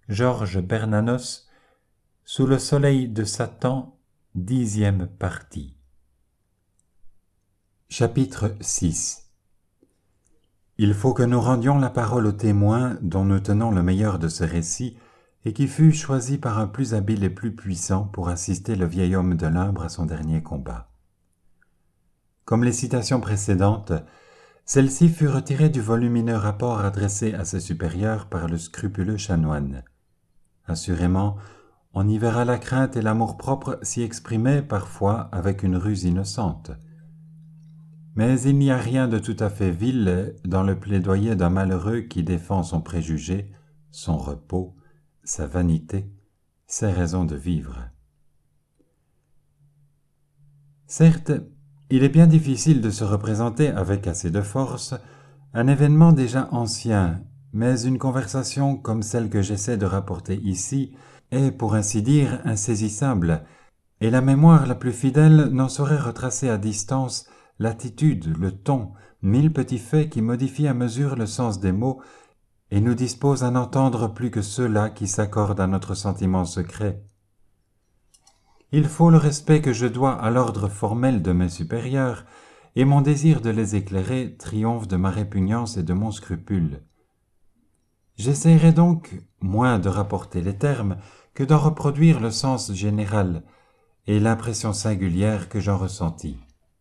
Georges Bernanos, Sous le soleil de Satan, 10e partie. Chapitre 6. Il faut que nous rendions la parole au témoin dont nous tenons le meilleur de ce récit et qui fut choisi par un plus habile et plus puissant pour assister le vieil homme de l'Imbre à son dernier combat. Comme les citations précédentes, celles-ci furent retirées du volumineux rapport adressé à ses supérieurs par le scrupuleux chanoine. Assurément, on y verra la crainte et l'amour-propre s'y exprimer parfois avec une ruse innocente. Mais il n'y a rien de tout à fait vil dans le plaidoyer d'un malheureux qui défend son préjugé, son repos, sa vanité, ses raisons de vivre. Certes, il est bien difficile de se représenter avec assez de force un événement déjà ancien, mais une conversation comme celle que j'essaie de rapporter ici est, pour ainsi dire, insaisissable, et la mémoire la plus fidèle n'en saurait retracer à distance l'attitude, le ton, 1000 petits faits qui modifient à mesure le sens des mots et nous disposent à n'entendre plus que ceux-là qui s'accordent à notre sentiment secret. Il faut le respect que je dois à l'ordre formel de mes supérieurs, et mon désir de les éclairer triomphe de ma répugnance et de mon scrupule. J'essaierai donc moins de rapporter les termes que d'en reproduire le sens général et l'impression singulière que j'en ressentis.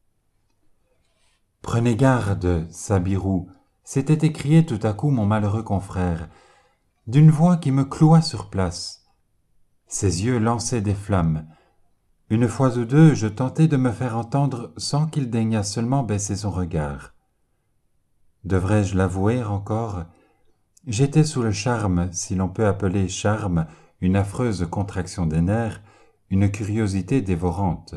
« Prenez garde, Sabirou !» s'était écrié tout à coup mon malheureux confrère, d'une voix qui me cloua sur place. Ses yeux lançaient des flammes. Une fois ou deux, je tentai de me faire entendre sans qu'il daignât seulement baisser son regard. Devrais-je l'avouer encore ? J'étais sous le charme, si l'on peut appeler charme une affreuse contraction des nerfs, une curiosité dévorante.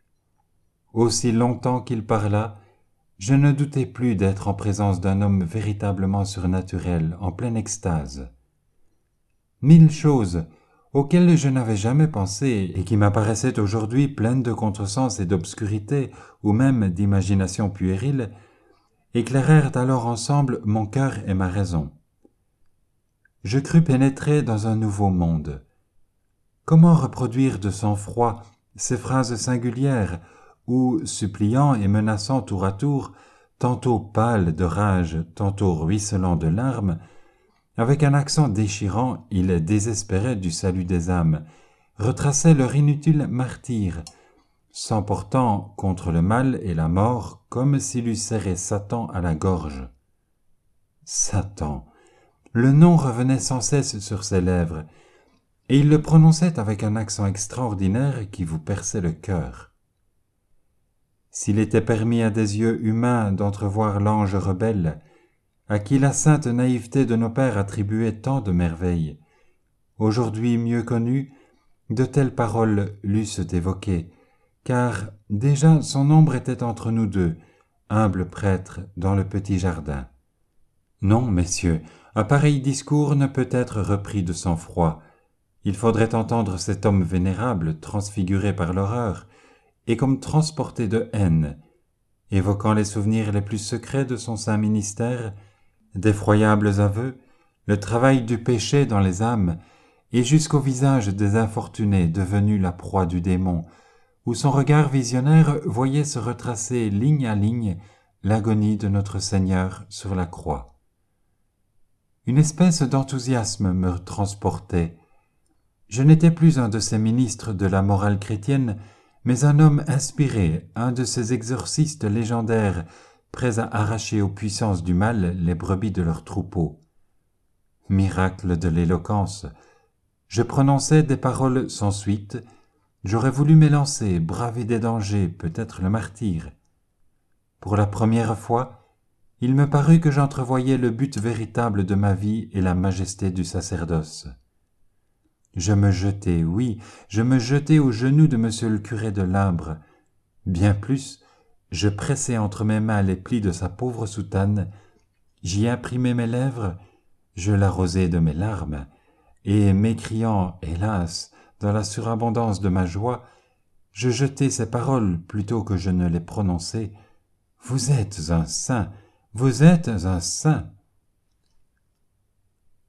Aussi longtemps qu'il parla, je ne doutais plus d'être en présence d'un homme véritablement surnaturel, en pleine extase. 1000 choses auxquelles je n'avais jamais pensé et qui m'apparaissaient aujourd'hui pleines de contresens et d'obscurité, ou même d'imagination puérile, éclairèrent alors ensemble mon cœur et ma raison. Je crus pénétrer dans un nouveau monde. Comment reproduire de sang-froid ces phrases singulières où, suppliant et menaçant tour à tour, tantôt pâle de rage, tantôt ruisselant de larmes, avec un accent déchirant, il désespérait du salut des âmes, retraçait leur inutile martyre, s'emportant contre le mal et la mort comme s'il eût serré Satan à la gorge. Satan, le nom revenait sans cesse sur ses lèvres, et il le prononçait avec un accent extraordinaire qui vous perçait le cœur. S'il était permis à des yeux humains d'entrevoir l'ange rebelle, à qui la sainte naïveté de nos pères attribuait tant de merveilles, aujourd'hui mieux connu, de telles paroles l'eussent évoqué, car déjà son ombre était entre nous deux, humble prêtre dans le petit jardin. Non, messieurs, un pareil discours ne peut être repris de sang-froid. Il faudrait entendre cet homme vénérable, transfiguré par l'horreur, et comme transporté de haine, évoquant les souvenirs les plus secrets de son saint ministère, d'effroyables aveux, le travail du péché dans les âmes, et jusqu'au visage des infortunés devenus la proie du démon, où son regard visionnaire voyait se retracer ligne à ligne l'agonie de notre Seigneur sur la croix. Une espèce d'enthousiasme me transportait. Je n'étais plus un de ces ministres de la morale chrétienne, mais un homme inspiré, un de ces exorcistes légendaires, prêts à arracher aux puissances du mal les brebis de leur troupeau. Miracle de l'éloquence, je prononçais des paroles sans suite, j'aurais voulu m'élancer, braver des dangers, peut-être le martyre. Pour la première fois, il me parut que j'entrevoyais le but véritable de ma vie et la majesté du sacerdoce. Je me jetai, oui, je me jetai aux genoux de monsieur le curé de l'Imbre. Bien plus, je pressai entre mes mains les plis de sa pauvre soutane, j'y imprimai mes lèvres, je l'arrosai de mes larmes, et m'écriant, hélas, dans la surabondance de ma joie, je jetai ces paroles plutôt que je ne les prononçai. « Vous êtes un saint, vous êtes un saint !»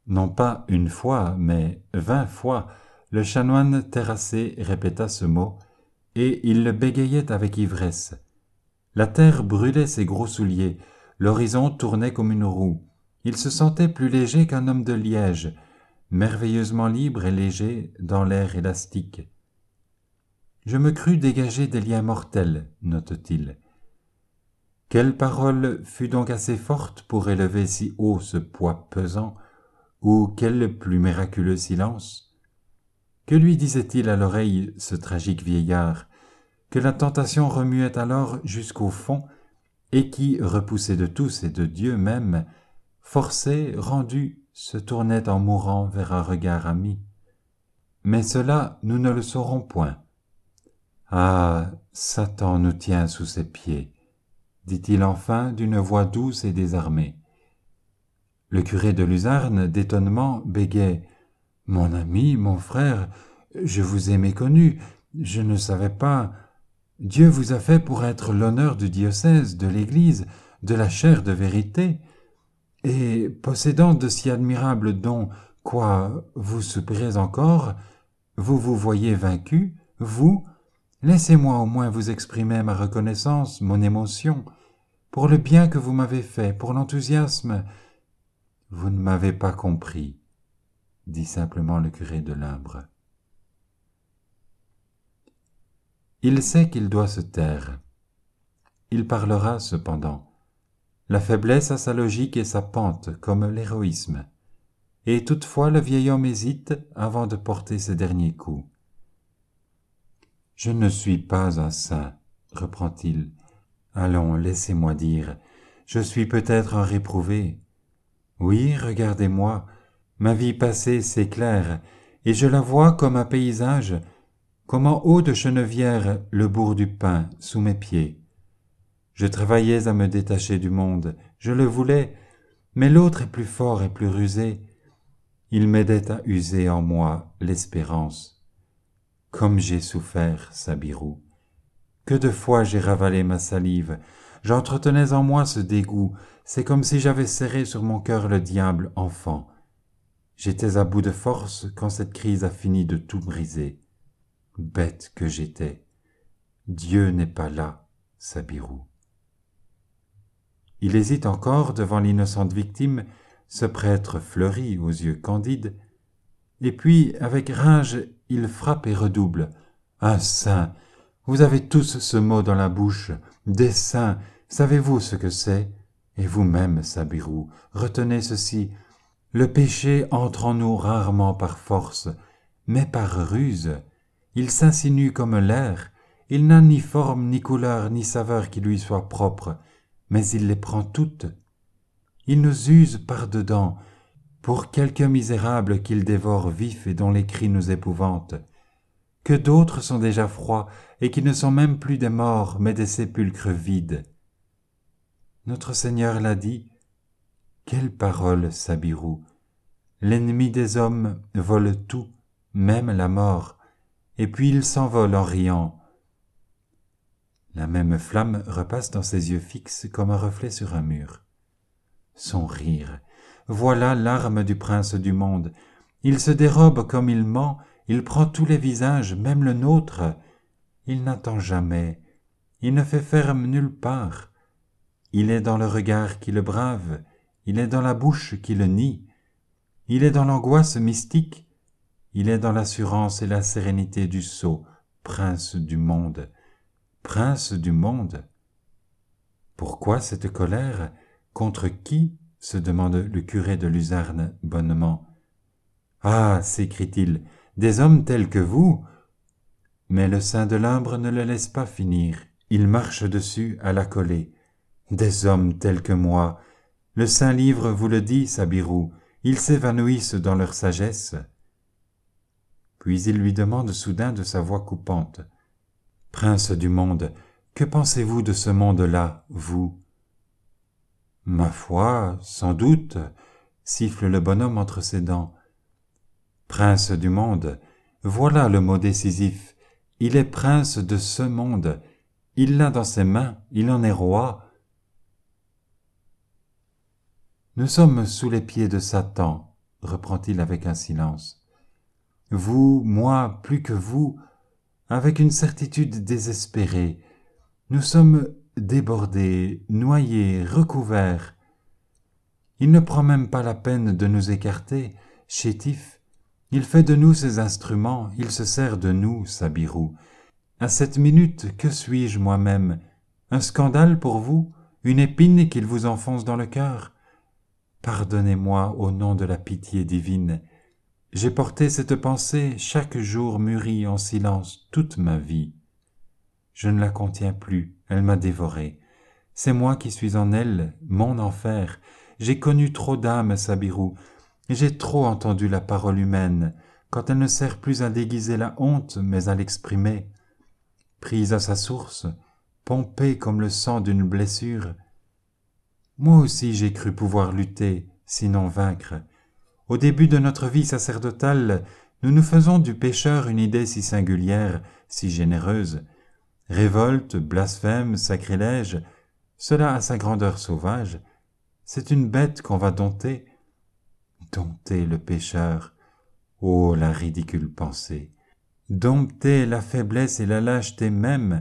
Non pas une fois, mais 20 fois, le chanoine terrassé répéta ce mot, et il le bégayait avec ivresse. La terre brûlait ses gros souliers, l'horizon tournait comme une roue. Il se sentait plus léger qu'un homme de liège, merveilleusement libre et léger dans l'air élastique. « Je me crus dégager des liens mortels », note-t-il. Quelle parole fut donc assez forte pour élever si haut ce poids pesant, ou quel plus miraculeux silence? Que lui disait-il à l'oreille ce tragique vieillard, que la tentation remuait alors jusqu'au fond, et qui, repoussé de tous et de Dieu même, forcé, rendu, se tournait en mourant vers un regard ami? Mais cela, nous ne le saurons point. Ah, Satan nous tient sous ses pieds, dit-il enfin d'une voix douce et désarmée. Le curé de Luzarne, d'étonnement, bégait. « Mon ami, mon frère, je vous ai méconnu, je ne savais pas. Dieu vous a fait pour être l'honneur du diocèse, de l'Église, de la chaire de vérité, et possédant de si admirables dons, quoi, vous soupirez encore, vous vous voyez vaincu, vous? Laissez-moi au moins vous exprimer ma reconnaissance, mon émotion, pour le bien que vous m'avez fait, pour l'enthousiasme. » « Vous ne m'avez pas compris, » dit simplement le curé de l'Imbre. Il sait qu'il doit se taire. Il parlera cependant. La faiblesse a sa logique et sa pente, comme l'héroïsme. Et toutefois le vieil homme hésite avant de porter ses derniers coups. « Je ne suis pas un saint, » reprend-il. « Allons, laissez-moi dire, je suis peut-être un réprouvé. Oui, regardez-moi, ma vie passée s'éclaire, et je la vois comme un paysage, comme en haut de Chenevière le bourg du Pin sous mes pieds. Je travaillais à me détacher du monde, je le voulais, mais l'autre est plus fort et plus rusé. Il m'aidait à user en moi l'espérance. Comme j'ai souffert, Sabirou. Que de fois j'ai ravalé ma salive, j'entretenais en moi ce dégoût, c'est comme si j'avais serré sur mon cœur le diable enfant. J'étais à bout de force quand cette crise a fini de tout briser. Bête que j'étais. Dieu n'est pas là, Sabirou. » Il hésite encore devant l'innocente victime, ce prêtre fleuri aux yeux candides, et puis, avec rage, il frappe et redouble. « Un saint! Vous avez tous ce mot dans la bouche. Des saints! Savez-vous ce que c'est? Et vous-même, Sabirou, retenez ceci. Le péché entre en nous rarement par force, mais par ruse. Il s'insinue comme l'air. Il n'a ni forme, ni couleur, ni saveur qui lui soit propre, mais il les prend toutes. Il nous use par-dedans, pour quelque misérable qu'il dévore vif et dont les cris nous épouvantent. Que d'autres sont déjà froids et qui ne sont même plus des morts, mais des sépulcres vides. Notre Seigneur l'a dit. Quelle parole, Sabirou! L'ennemi des hommes vole tout, même la mort, et puis il s'envole en riant. La même flamme repasse dans ses yeux fixes comme un reflet sur un mur. Son rire, voilà l'arme du prince du monde. Il se dérobe comme il ment, il prend tous les visages, même le nôtre. Il n'attend jamais, il ne fait ferme nulle part. Il est dans le regard qui le brave, il est dans la bouche qui le nie, il est dans l'angoisse mystique, il est dans l'assurance et la sérénité du sot, prince du monde. Prince du monde. Pourquoi cette colère? Contre qui? Se demande le curé de Luzarne bonnement. Ah, s'écrie-t-il, des hommes tels que vous? Mais le saint de l'Imbre ne le laisse pas finir. Il marche dessus à la coller. Des hommes tels que moi. Le saint livre vous le dit, Sabirou. Ils s'évanouissent dans leur sagesse. Puis il lui demande soudain de sa voix coupante. Prince du monde, que pensez-vous de ce monde-là, vous? Ma foi, sans doute, siffle le bonhomme entre ses dents. Prince du monde, voilà le mot décisif. Il est prince de ce monde. Il l'a dans ses mains, il en est roi. Nous sommes sous les pieds de Satan, reprend-il avec un silence. Vous, moi, plus que vous, avec une certitude désespérée. Nous sommes débordés, noyés, recouverts. Il ne prend même pas la peine de nous écarter, chétif. Il fait de nous ses instruments, il se sert de nous, Sabirou. À cette minute, que suis-je moi-même? Un scandale pour vous? Une épine qu'il vous enfonce dans le cœur? Pardonnez-moi au nom de la pitié divine. J'ai porté cette pensée chaque jour mûrie en silence toute ma vie. Je ne la contiens plus, elle m'a dévoré. C'est moi qui suis en elle, mon enfer. J'ai connu trop d'âmes, Sabirou, et j'ai trop entendu la parole humaine, quand elle ne sert plus à déguiser la honte, mais à l'exprimer. Prise à sa source, pompée comme le sang d'une blessure. Moi aussi j'ai cru pouvoir lutter, sinon vaincre. Au début de notre vie sacerdotale, nous nous faisons du pécheur une idée si singulière, si généreuse. Révolte, blasphème, sacrilège, cela a sa grandeur sauvage. C'est une bête qu'on va dompter. Dompter le pécheur, ô la ridicule pensée. Dompter la faiblesse et la lâcheté même.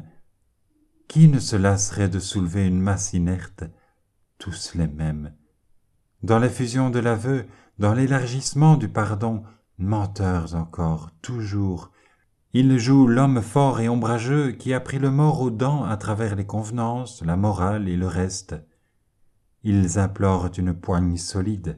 Qui ne se lasserait de soulever une masse inerte? Tous les mêmes. Dans l'effusion de l'aveu, dans l'élargissement du pardon, menteurs encore, toujours. Ils jouent l'homme fort et ombrageux qui a pris le mort aux dents à travers les convenances, la morale et le reste. Ils implorent une poigne solide.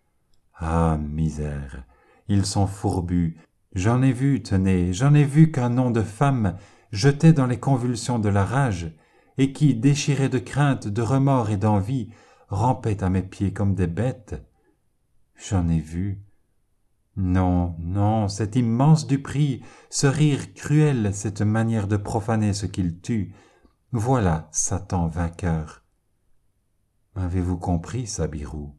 Ah, misère, ils sont fourbus. J'en ai vu, tenez, j'en ai vu qu'un nom de femme jeté dans les convulsions de la rage, et qui, déchirés de crainte, de remords et d'envie, rampaient à mes pieds comme des bêtes. J'en ai vu. Non, non, c'est immense du prix, ce rire cruel, cette manière de profaner ce qu'il tue. Voilà Satan vainqueur. Avez-vous compris, Sabirou?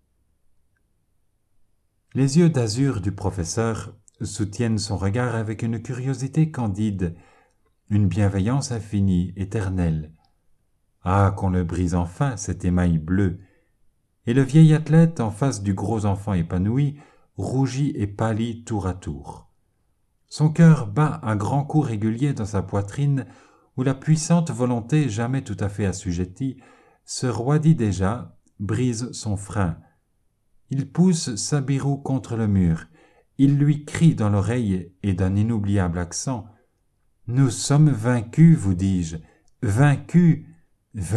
Les yeux d'azur du professeur soutiennent son regard avec une curiosité candide, une bienveillance infinie, éternelle. Ah, qu'on le brise enfin, cet émail bleu! Et le vieil athlète, en face du gros enfant épanoui, rougit et pâlit tour à tour. Son cœur bat à grands coups réguliers dans sa poitrine, où la puissante volonté, jamais tout à fait assujettie, se roidit déjà, brise son frein. Il pousse Sabirou contre le mur. Il lui crie dans l'oreille, et d'un inoubliable accent, « Nous sommes vaincus, vous dis-je, vaincus, vaincus !»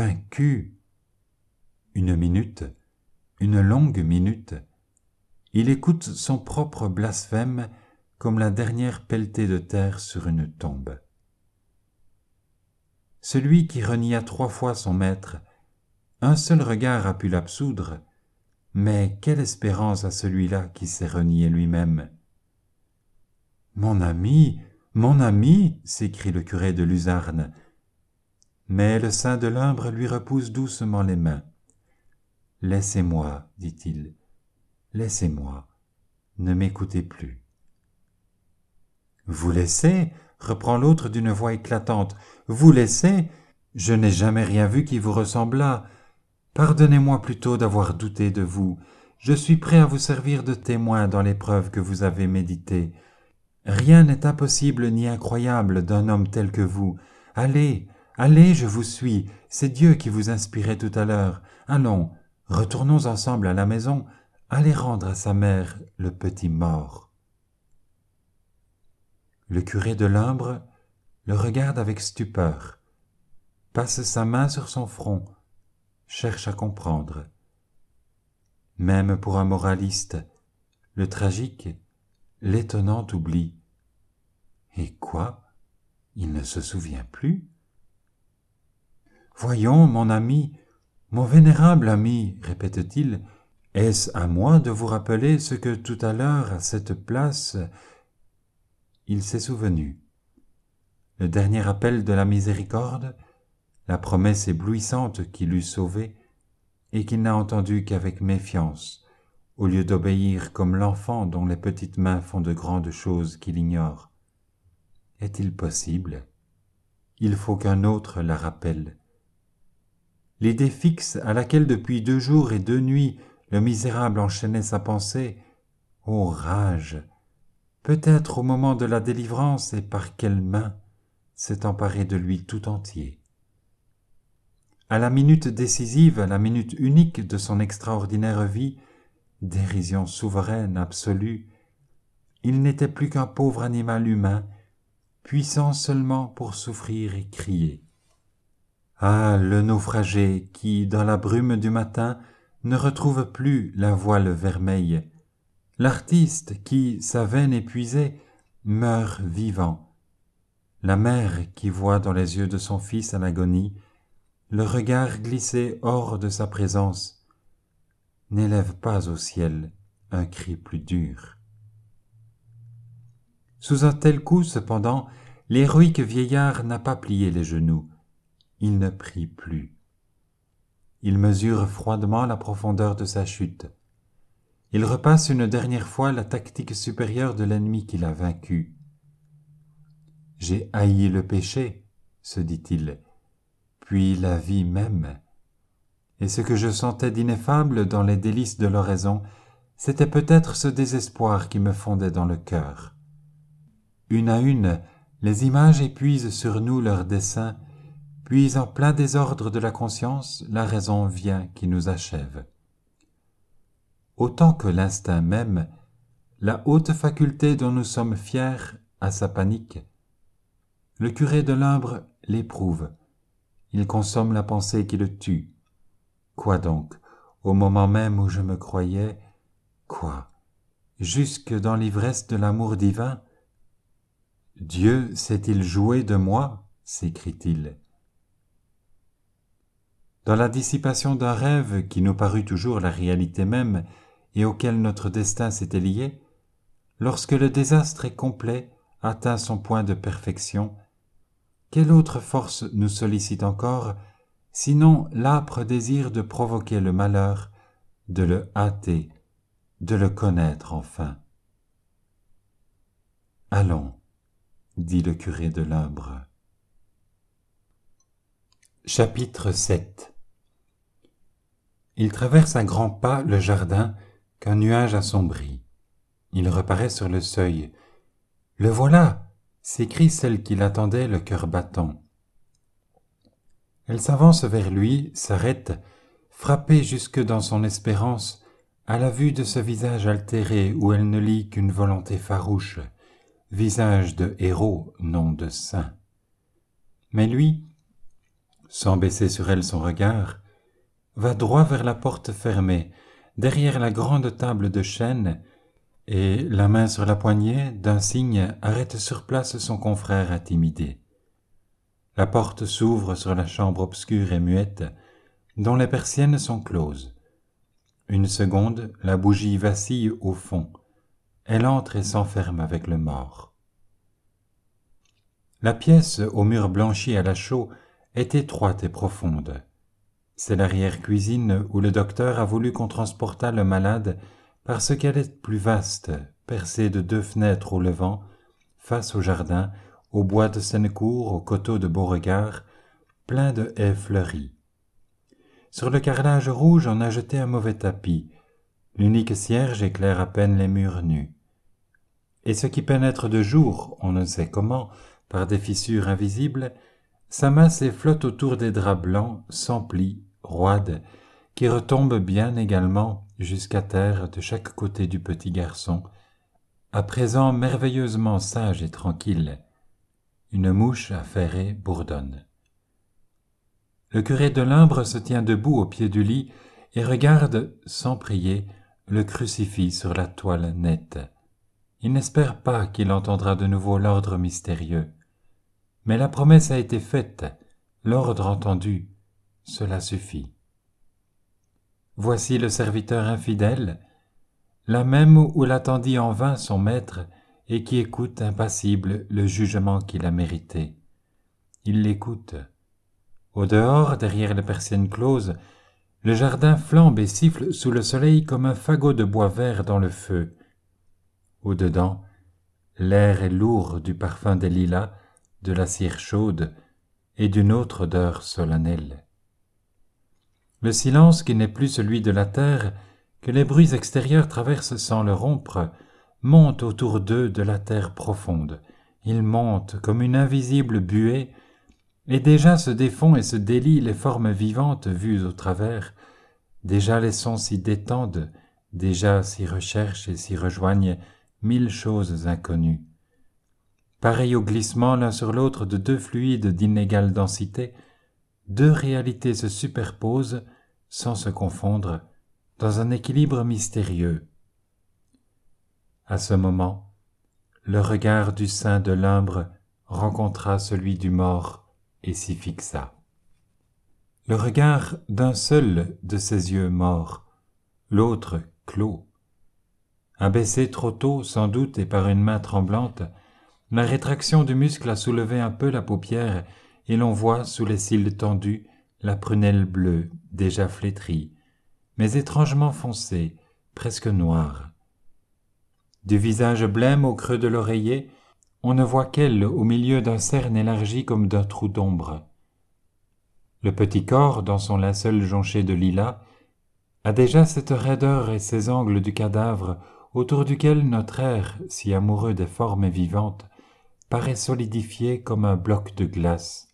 Une minute, une longue minute, il écoute son propre blasphème comme la dernière pelletée de terre sur une tombe. Celui qui renia 3 fois son maître, un seul regard a pu l'absoudre, mais quelle espérance à celui-là qui s'est renié lui-même? « Mon ami, s'écrie le curé de Luzarne. Mais le saint de l'Imbre lui repousse doucement les mains. « Laissez-moi, dit-il, laissez-moi, ne m'écoutez plus. »« Vous laissez ?» reprend l'autre d'une voix éclatante. « Vous laissez? Je n'ai jamais rien vu qui vous ressemblât. Pardonnez-moi plutôt d'avoir douté de vous. Je suis prêt à vous servir de témoin dans l'épreuve que vous avez méditée. Rien n'est impossible ni incroyable d'un homme tel que vous. Allez, allez, je vous suis, c'est Dieu qui vous inspirait tout à l'heure. Allons, retournons ensemble à la maison, allez rendre à sa mère le petit mort. » Le curé de l'Imbre le regarde avec stupeur, passe sa main sur son front, cherche à comprendre. Même pour un moraliste, le tragique, l'étonnant oubli. Et quoi? Il ne se souvient plus? « Voyons, mon ami, mon vénérable ami, répète-t-il, est-ce à moi de vous rappeler ce que tout à l'heure, à cette place... » Il s'est souvenu. Le dernier appel de la miséricorde, la promesse éblouissante qui l'eût sauvé, et qu'il n'a entendue qu'avec méfiance, au lieu d'obéir comme l'enfant dont les petites mains font de grandes choses qu'il ignore. Est-il possible? Il faut qu'un autre la rappelle. L'idée fixe à laquelle depuis 2 jours et 2 nuits le misérable enchaînait sa pensée Ô rage! Peut-être au moment de la délivrance et par quelle main s'est emparé de lui tout entier. À la minute décisive, à la minute unique de son extraordinaire vie, dérision souveraine, absolue, il n'était plus qu'un pauvre animal humain, puissant seulement pour souffrir et crier. Ah, le naufragé qui, dans la brume du matin, ne retrouve plus la voile vermeille, l'artiste qui, sa veine épuisée, meurt vivant, la mère qui voit dans les yeux de son fils à l'agonie le regard glissé hors de sa présence, n'élève pas au ciel un cri plus dur. Sous un tel coup, cependant, l'héroïque vieillard n'a pas plié les genoux, il ne prie plus. Il mesure froidement la profondeur de sa chute. Il repasse une dernière fois la tactique supérieure de l'ennemi qu'il a vaincu. « J'ai haï le péché, se dit-il, puis la vie même. Et ce que je sentais d'ineffable dans les délices de l'oraison, c'était peut-être ce désespoir qui me fondait dans le cœur. Une à une, les images épuisent sur nous leur dessein, puis en plein désordre de la conscience, la raison vient qui nous achève. Autant que l'instinct même, la haute faculté dont nous sommes fiers a sa panique. Le curé de l'Imbre l'éprouve, il consomme la pensée qui le tue. Quoi donc, au moment même où je me croyais, quoi, jusque dans l'ivresse de l'amour divin? Dieu s'est-il joué de moi? S'écrie-t-il. Dans la dissipation d'un rêve qui nous parut toujours la réalité même et auquel notre destin s'était lié, lorsque le désastre est complet, atteint son point de perfection, quelle autre force nous sollicite encore, sinon l'âpre désir de provoquer le malheur, de le hâter, de le connaître enfin? Allons, dit le curé de l'Imbre. Chapitre 7. Il traverse à grands pas le jardin qu'un nuage assombrit. Il reparaît sur le seuil. « Le voilà !» s'écrie celle qui l'attendait, le cœur battant. Elle s'avance vers lui, s'arrête, frappée jusque dans son espérance, à la vue de ce visage altéré où elle ne lit qu'une volonté farouche, visage de héros, non de saint. Mais lui, sans baisser sur elle son regard, va droit vers la porte fermée, derrière la grande table de chêne, et, la main sur la poignée, d'un signe arrête sur place son confrère intimidé. La porte s'ouvre sur la chambre obscure et muette, dont les persiennes sont closes. Une seconde, la bougie vacille au fond. Elle entre et s'enferme avec le mort. La pièce, aux murs blanchis à la chaux, est étroite et profonde. C'est l'arrière-cuisine où le docteur a voulu qu'on transportât le malade parce qu'elle est plus vaste, percée de 2 fenêtres au levant, face au jardin, au bois de Sennecourt, au coteau de Beauregard, plein de haies fleuries. Sur le carrelage rouge on a jeté un mauvais tapis, l'unique cierge éclaire à peine les murs nus. Et ce qui pénètre de jour, on ne sait comment, par des fissures invisibles, s'amasse et flotte autour des draps blancs, sans plis, roides, qui retombent bien également jusqu'à terre de chaque côté du petit garçon, à présent merveilleusement sage et tranquille. Une mouche affairée bourdonne. Le curé de l'Imbre se tient debout au pied du lit et regarde, sans prier, le crucifix sur la toile nette. Il n'espère pas qu'il entendra de nouveau l'ordre mystérieux. Mais la promesse a été faite, l'ordre entendu, cela suffit. Voici le serviteur infidèle, là même où l'attendit en vain son maître et qui écoute impassible le jugement qu'il a mérité. Il l'écoute. Au dehors, derrière les persiennes closes, le jardin flambe et siffle sous le soleil comme un fagot de bois vert dans le feu. Au-dedans, l'air est lourd du parfum des lilas, de la cire chaude et d'une autre odeur solennelle. Le silence qui n'est plus celui de la terre, que les bruits extérieurs traversent sans le rompre, montent autour d'eux de la terre profonde. Ils montent comme une invisible buée, et déjà se défont et se délient les formes vivantes vues au travers, déjà les sons s'y détendent, déjà s'y recherchent et s'y rejoignent 1000 choses inconnues. Pareil au glissement l'un sur l'autre de deux fluides d'inégale densité, deux réalités se superposent, sans se confondre, dans un équilibre mystérieux. À ce moment, le regard du saint de l'Imbre rencontra celui du mort et s'y fixa. Le regard d'un seul de ses yeux morts, l'autre clos. Abaissé trop tôt, sans doute, et par une main tremblante, la rétraction du muscle a soulevé un peu la paupière, et l'on voit, sous les cils tendus, la prunelle bleue, déjà flétrie, mais étrangement foncée, presque noire. Du visage blême au creux de l'oreiller, on ne voit qu'elle au milieu d'un cerne élargi comme d'un trou d'ombre. Le petit corps, dans son linceul jonché de lilas, a déjà cette raideur et ces angles du cadavre autour duquel notre air, si amoureux des formes vivantes, paraît solidifié comme un bloc de glace.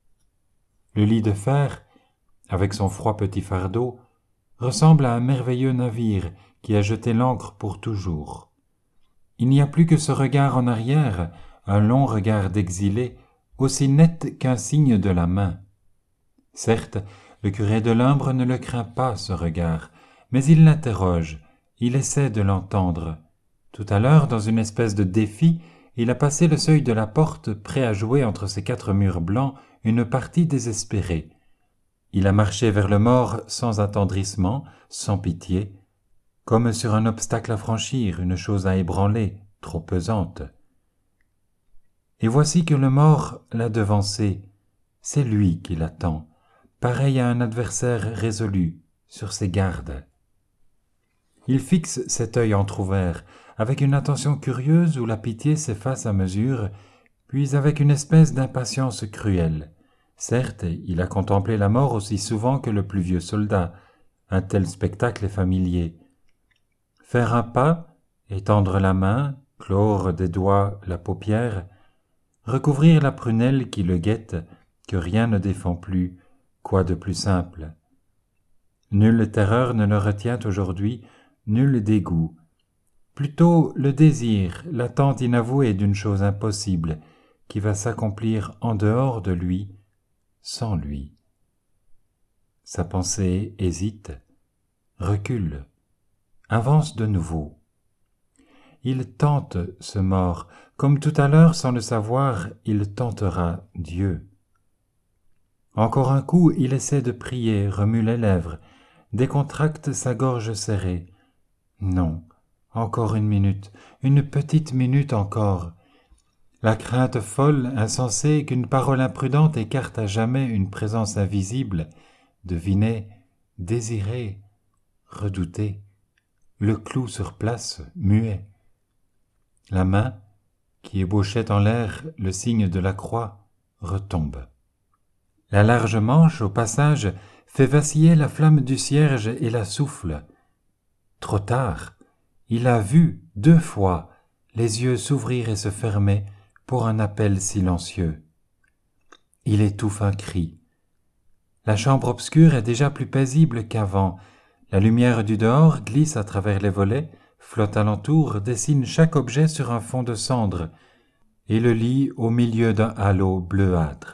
Le lit de fer, avec son froid petit fardeau, ressemble à un merveilleux navire qui a jeté l'ancre pour toujours. Il n'y a plus que ce regard en arrière, un long regard d'exilé, aussi net qu'un signe de la main. Certes, le curé de l'Imbre ne le craint pas, ce regard, mais il l'interroge, il essaie de l'entendre. Tout à l'heure, dans une espèce de défi, il a passé le seuil de la porte, prêt à jouer entre ces 4 murs blancs une partie désespérée. Il a marché vers le mort sans attendrissement, sans pitié, comme sur un obstacle à franchir, une chose à ébranler, trop pesante. Et voici que le mort l'a devancé, c'est lui qui l'attend, pareil à un adversaire résolu, sur ses gardes. Il fixe cet œil entr'ouvert, avec une attention curieuse où la pitié s'efface à mesure, puis avec une espèce d'impatience cruelle. Certes, il a contemplé la mort aussi souvent que le plus vieux soldat, un tel spectacle est familier. Faire un pas, étendre la main, clore des doigts la paupière, recouvrir la prunelle qui le guette, que rien ne défend plus, quoi de plus simple. Nulle terreur ne le retient aujourd'hui, nul dégoût. Plutôt le désir, l'attente inavouée d'une chose impossible, qui va s'accomplir en dehors de lui, sans lui. Sa pensée hésite, recule, avance de nouveau. Il tente ce mort, comme tout à l'heure, sans le savoir, il tentera Dieu. Encore un coup, il essaie de prier, remue les lèvres, décontracte sa gorge serrée. Non, encore une petite minute encore. La crainte folle, insensée, qu'une parole imprudente écarte à jamais une présence invisible, devinée, désirée, redoutée, le cloue sur place, muet. La main, qui ébauchait en l'air le signe de la croix, retombe. La large manche, au passage, fait vaciller la flamme du cierge et la souffle. Trop tard, il a vu 2 fois les yeux s'ouvrir et se fermer pour un appel silencieux. Il étouffe un cri. La chambre obscure est déjà plus paisible qu'avant. La lumière du dehors glisse à travers les volets, flotte alentour, dessine chaque objet sur un fond de cendre, et le lit au milieu d'un halo bleuâtre.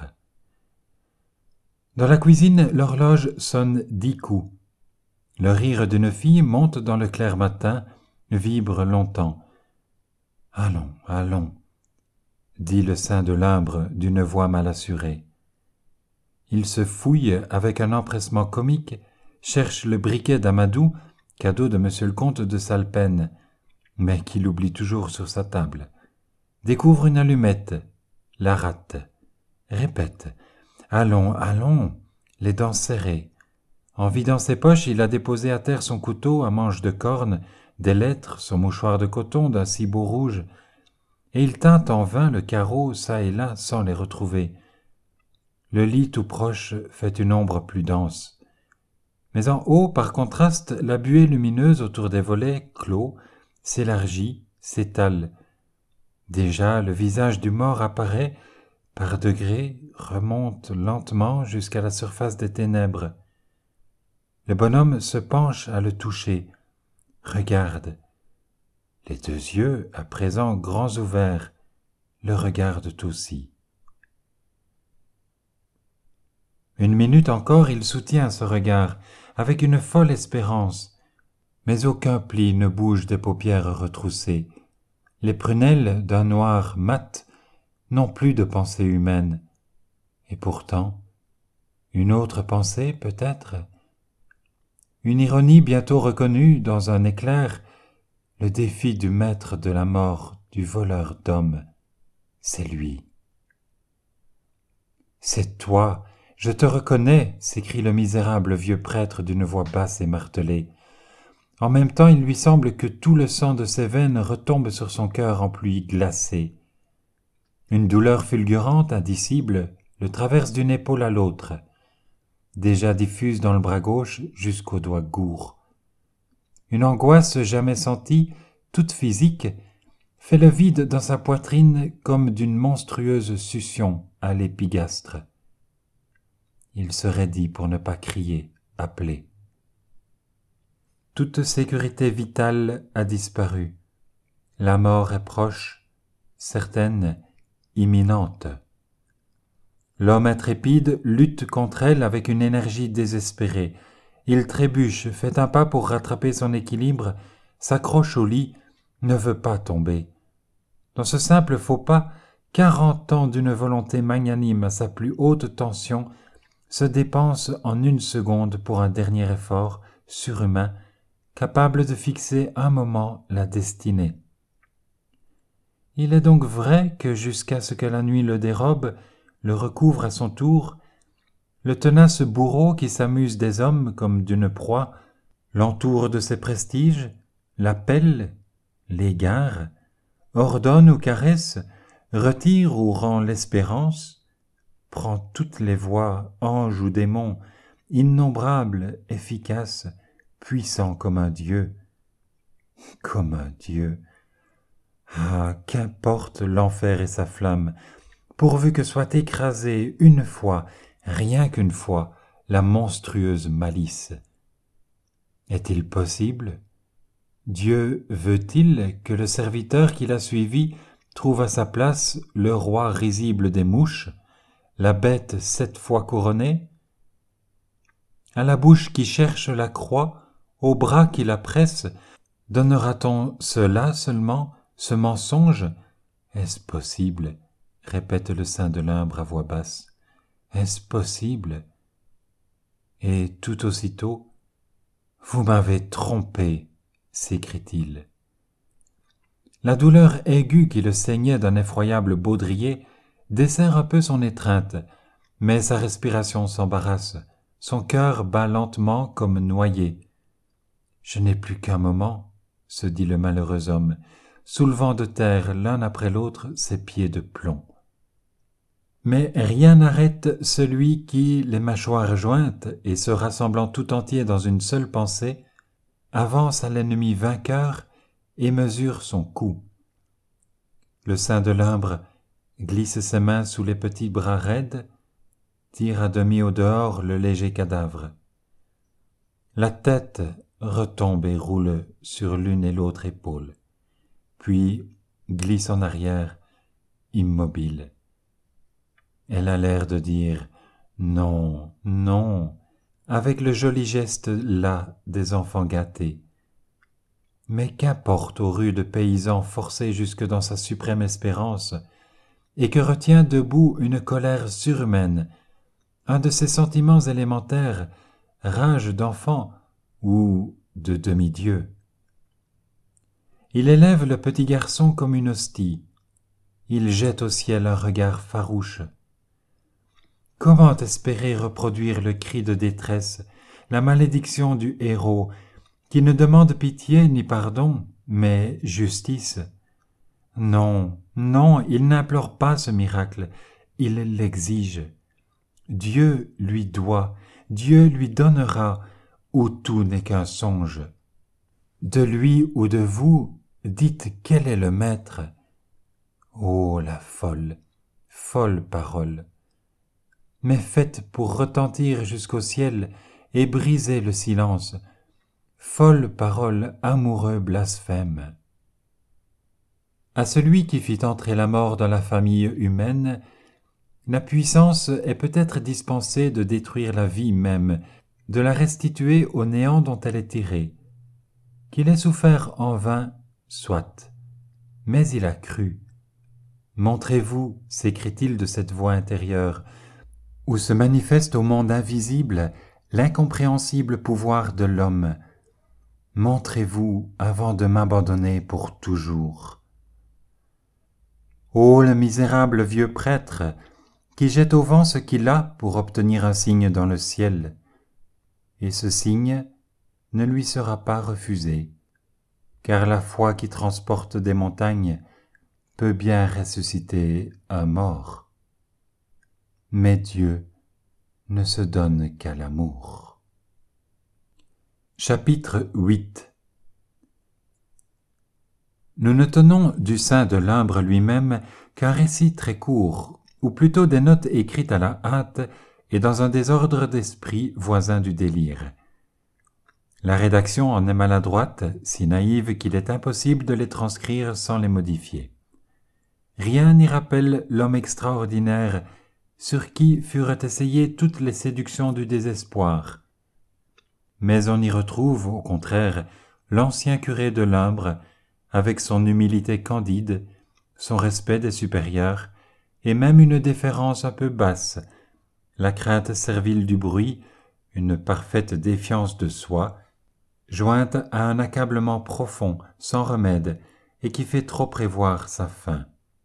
Dans la cuisine, l'horloge sonne 10 coups. Le rire d'une fille monte dans le clair matin, vibre longtemps. « Allons, allons » dit le saint de l'Imbre d'une voix mal assurée. Il se fouille avec un empressement comique, cherche le briquet d'Amadou, cadeau de monsieur le comte de Salpêne, mais qu'il oublie toujours sur sa table. Découvre une allumette, la rate, répète « Allons, allons » les dents serrées. En vidant ses poches, il a déposé à terre son couteau à manche de corne, des lettres, son mouchoir de coton d'un cibou rouge, et il tinte en vain le carreau çà et là sans les retrouver. Le lit tout proche fait une ombre plus dense. Mais en haut, par contraste, la buée lumineuse autour des volets clos s'élargit, s'étale. Déjà, le visage du mort apparaît, par degrés, remonte lentement jusqu'à la surface des ténèbres. Le bonhomme se penche à le toucher, regarde. Les deux yeux, à présent grands ouverts, le regardent aussi. Une minute encore, il soutient ce regard, avec une folle espérance, mais aucun pli ne bouge des paupières retroussées. Les prunelles d'un noir mat n'ont plus de pensée humaine. Et pourtant, une autre pensée peut-être, une ironie bientôt reconnue dans un éclair, le défi du maître de la mort, du voleur d'hommes, c'est lui. C'est toi, je te reconnais, s'écrie le misérable vieux prêtre d'une voix basse et martelée. En même temps, il lui semble que tout le sang de ses veines retombe sur son cœur en pluie glacée. Une douleur fulgurante, indicible, le traverse d'une épaule à l'autre, déjà diffuse dans le bras gauche jusqu'au doigt gourd. Une angoisse jamais sentie, toute physique, fait le vide dans sa poitrine comme d'une monstrueuse succion à l'épigastre. Il se raidit pour ne pas crier, appeler. Toute sécurité vitale a disparu. La mort est proche, certaine, imminente. L'homme intrépide lutte contre elle avec une énergie désespérée. Il trébuche, fait un pas pour rattraper son équilibre, s'accroche au lit, ne veut pas tomber. Dans ce simple faux pas, 40 ans d'une volonté magnanime à sa plus haute tension se dépensent en une seconde pour un dernier effort surhumain, capable de fixer un moment la destinée. Il est donc vrai que jusqu'à ce que la nuit le dérobe, le recouvre à son tour, le tenace bourreau qui s'amuse des hommes comme d'une proie, l'entoure de ses prestiges, l'appelle, l'égare, ordonne ou caresse, retire ou rend l'espérance, prend toutes les voies, ange ou démon, innombrable, efficace, puissant comme un Dieu. Comme un Dieu. Ah, qu'importe l'enfer et sa flamme, pourvu que soit écrasée une fois, rien qu'une fois, la monstrueuse malice. Est-il possible? Dieu veut-il que le serviteur qui l'a suivi trouve à sa place le roi risible des mouches, la bête 7 fois couronnée? À la bouche qui cherche la croix, au bras qui la presse, donnera-t-on cela seulement, ce mensonge? Est-ce possible? Répète le saint de l'Imbre à voix basse. Est-ce possible? Et tout aussitôt, vous m'avez trompé, s'écrie-t-il. La douleur aiguë qui le saignait d'un effroyable baudrier desserre un peu son étreinte, mais sa respiration s'embarrasse, son cœur bat lentement comme noyé. Je n'ai plus qu'un moment, se dit le malheureux homme, soulevant de terre l'un après l'autre ses pieds de plomb. Mais rien n'arrête celui qui, les mâchoires jointes et se rassemblant tout entier dans une seule pensée, avance à l'ennemi vainqueur et mesure son coup. Le saint de l'Imbre glisse ses mains sous les petits bras raides, tire à demi au dehors le léger cadavre. La tête retombe et roule sur l'une et l'autre épaule, puis glisse en arrière, immobile. Elle a l'air de dire « Non, non », avec le joli geste las des enfants gâtés. Mais qu'importe au rude paysan forcé jusque dans sa suprême espérance, et que retient debout une colère surhumaine, un de ces sentiments élémentaires, rage d'enfant ou de demi-dieu. Il élève le petit garçon comme une hostie, il jette au ciel un regard farouche. Comment espérer reproduire le cri de détresse, la malédiction du héros, qui ne demande pitié ni pardon, mais justice? Non, non, il n'implore pas ce miracle, il l'exige. Dieu lui doit, Dieu lui donnera, ou tout n'est qu'un songe? De lui ou de vous, dites quel est le maître? Oh, la folle, folle parole! Mais faite pour retentir jusqu'au ciel et briser le silence, folle parole, amoureux blasphème! À celui qui fit entrer la mort dans la famille humaine, la puissance est peut-être dispensée de détruire la vie même, de la restituer au néant dont elle est tirée. Qu'il ait souffert en vain, soit, mais il a cru. Montrez-vous, s'écrie-t-il de cette voix intérieure, où se manifeste au monde invisible l'incompréhensible pouvoir de l'homme. Montrez-vous avant de m'abandonner pour toujours. Ô le misérable vieux prêtre, qui jette au vent ce qu'il a pour obtenir un signe dans le ciel, et ce signe ne lui sera pas refusé, car la foi qui transporte des montagnes peut bien ressusciter un mort. Mais Dieu ne se donne qu'à l'amour. Chapitre 8. Nous ne tenons du sein de l'Imbre lui-même qu'un récit très court, ou plutôt des notes écrites à la hâte et dans un désordre d'esprit voisin du délire. La rédaction en est maladroite, si naïve qu'il est impossible de les transcrire sans les modifier. Rien n'y rappelle l'homme extraordinaire sur qui furent essayées toutes les séductions du désespoir. Mais on y retrouve, au contraire, l'ancien curé de l'Imbre, avec son humilité candide, son respect des supérieurs, et même une déférence un peu basse, la crainte servile du bruit, une parfaite défiance de soi, jointe à un accablement profond, sans remède, et qui fait trop prévoir sa fin.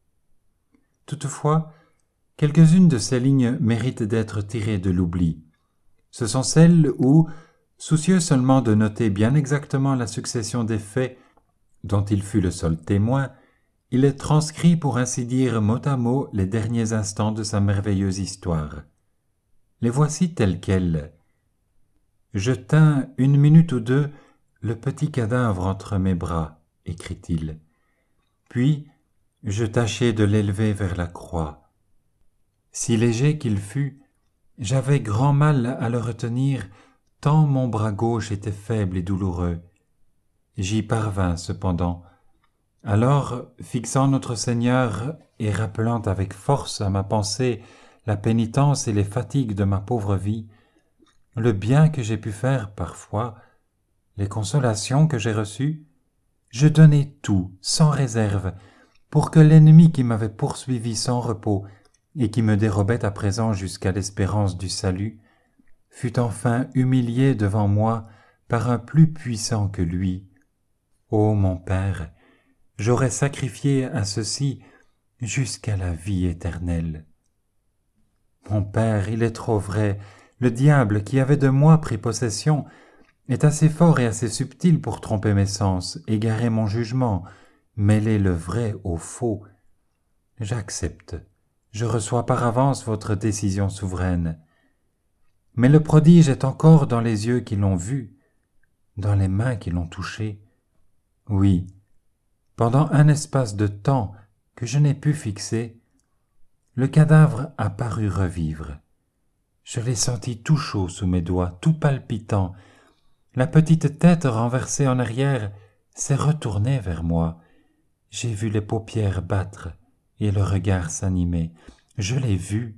Toutefois, quelques-unes de ces lignes méritent d'être tirées de l'oubli. Ce sont celles où, soucieux seulement de noter bien exactement la succession des faits dont il fut le seul témoin, il est transcrit pour ainsi dire mot à mot les derniers instants de sa merveilleuse histoire. Les voici tels quels. Je tins une minute ou deux le petit cadavre entre mes bras, écrit-il. Puis je tâchai de l'élever vers la croix. Si léger qu'il fût, j'avais grand mal à le retenir, tant mon bras gauche était faible et douloureux. J'y parvins cependant. Alors, fixant notre Seigneur et rappelant avec force à ma pensée la pénitence et les fatigues de ma pauvre vie, le bien que j'ai pu faire parfois, les consolations que j'ai reçues, je donnai tout, sans réserve, pour que l'ennemi qui m'avait poursuivi sans repos et qui me dérobait à présent jusqu'à l'espérance du salut, fût enfin humilié devant moi par un plus puissant que lui. Ô mon Père, j'aurais sacrifié à ceci jusqu'à la vie éternelle. Mon Père, il est trop vrai, le diable qui avait de moi pris possession est assez fort et assez subtil pour tromper mes sens, égarer mon jugement, mêler le vrai au faux. J'accepte, je reçois par avance votre décision souveraine. Mais le prodige est encore dans les yeux qui l'ont vu, dans les mains qui l'ont touché. Oui, pendant un espace de temps que je n'ai pu fixer, le cadavre a paru revivre. Je l'ai senti tout chaud sous mes doigts, tout palpitant. La petite tête renversée en arrière s'est retournée vers moi. J'ai vu les paupières battre et le regard s'animer. Je l'ai vu.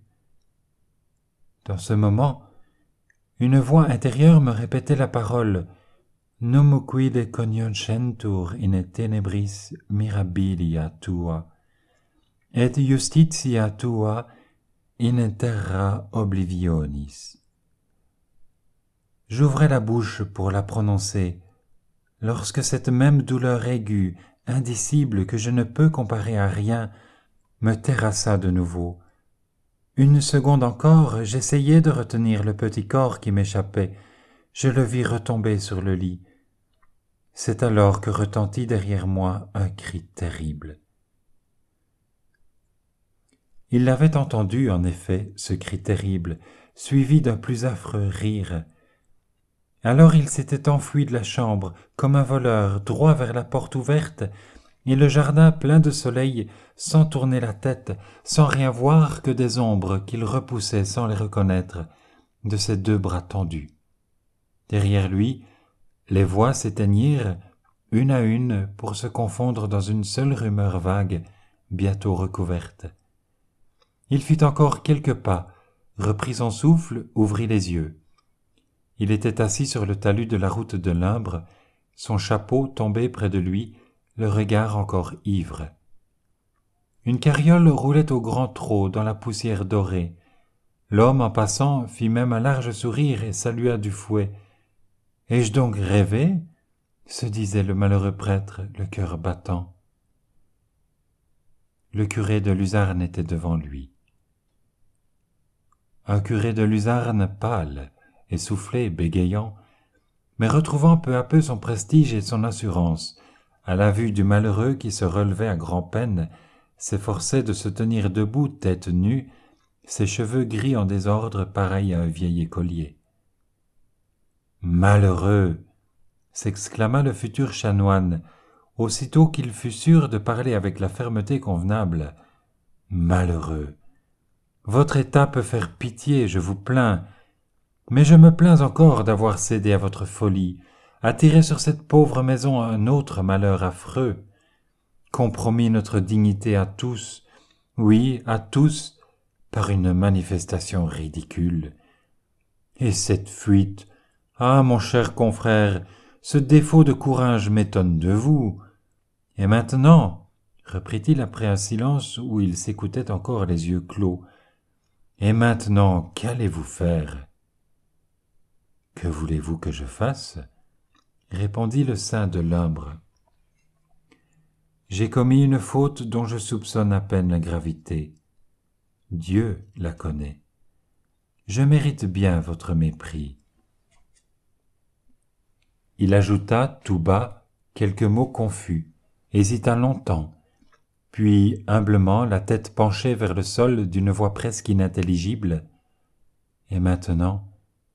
Dans ce moment, une voix intérieure me répétait la parole « Num quide cognoscentur in tenebris mirabilia tua, et justitia tua in terra oblivionis. » J'ouvrais la bouche pour la prononcer, lorsque cette même douleur aiguë, indicible, que je ne peux comparer à rien, me terrassa de nouveau. Une seconde encore, j'essayai de retenir le petit corps qui m'échappait. Je le vis retomber sur le lit. C'est alors que retentit derrière moi un cri terrible. Il l'avait entendu, en effet, ce cri terrible, suivi d'un plus affreux rire. Alors il s'était enfui de la chambre, comme un voleur, droit vers la porte ouverte, et le jardin plein de soleil, sans tourner la tête, sans rien voir que des ombres qu'il repoussait sans les reconnaître, de ses deux bras tendus. Derrière lui, les voix s'éteignirent, une à une, pour se confondre dans une seule rumeur vague, bientôt recouverte. Il fit encore quelques pas, reprit son souffle, ouvrit les yeux. Il était assis sur le talus de la route de l'Imbre, son chapeau tombé près de lui, le regard encore ivre. Une carriole roulait au grand trot dans la poussière dorée. L'homme, en passant, fit même un large sourire et salua du fouet. « Ai-je donc rêvé ?» se disait le malheureux prêtre, le cœur battant. Le curé de Luzarne était devant lui. Un curé de Luzarne pâle, essoufflé, bégayant, mais retrouvant peu à peu son prestige et son assurance, à la vue du malheureux qui se relevait à grand-peine, s'efforçait de se tenir debout, tête nue, ses cheveux gris en désordre pareils à un vieil écolier. « Malheureux !» s'exclama le futur chanoine, aussitôt qu'il fut sûr de parler avec la fermeté convenable. « Malheureux ! Votre état peut faire pitié, je vous plains, mais je me plains encore d'avoir cédé à votre folie, attiré sur cette pauvre maison un autre malheur affreux, compromis notre dignité à tous, oui, à tous, par une manifestation ridicule. Et cette fuite, ah, mon cher confrère, ce défaut de courage m'étonne de vous. Et maintenant, reprit-il après un silence où il s'écoutait encore les yeux clos, et maintenant, qu'allez-vous faire ? Que voulez-vous que je fasse ? Répondit le saint de l'Imbre. J'ai commis une faute dont je soupçonne à peine la gravité. Dieu la connaît. Je mérite bien votre mépris. Il ajouta tout bas quelques mots confus, hésita longtemps, puis humblement, la tête penchée vers le sol d'une voix presque inintelligible. Et maintenant,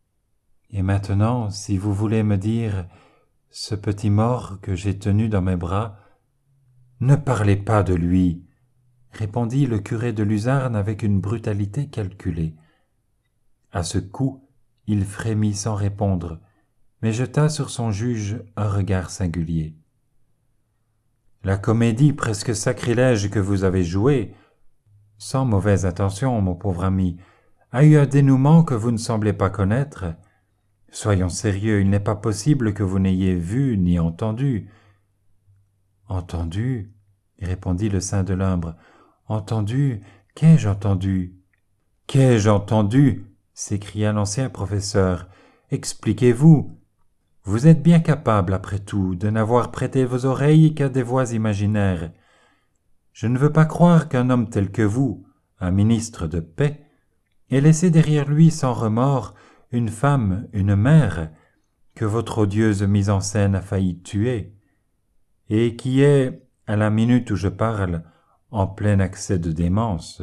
si vous voulez me dire ce petit mort que j'ai tenu dans mes bras, ne parlez pas de lui, répondit le curé de Luzarne avec une brutalité calculée. À ce coup, il frémit sans répondre, mais jeta sur son juge un regard singulier. La comédie presque sacrilège que vous avez jouée, sans mauvaise intention, mon pauvre ami, a eu un dénouement que vous ne semblez pas connaître. Soyons sérieux, il n'est pas possible que vous n'ayez vu ni entendu. Entendu, répondit le saint de l'Imbre. Entendu, qu'ai-je entendu? Qu'ai-je entendu? S'écria l'ancien professeur. Expliquez-vous. Vous êtes bien capable, après tout, de n'avoir prêté vos oreilles qu'à des voix imaginaires. Je ne veux pas croire qu'un homme tel que vous, un ministre de paix, ait laissé derrière lui sans remords une femme, une mère, que votre odieuse mise en scène a failli tuer, et qui est, à la minute où je parle, en plein accès de démence.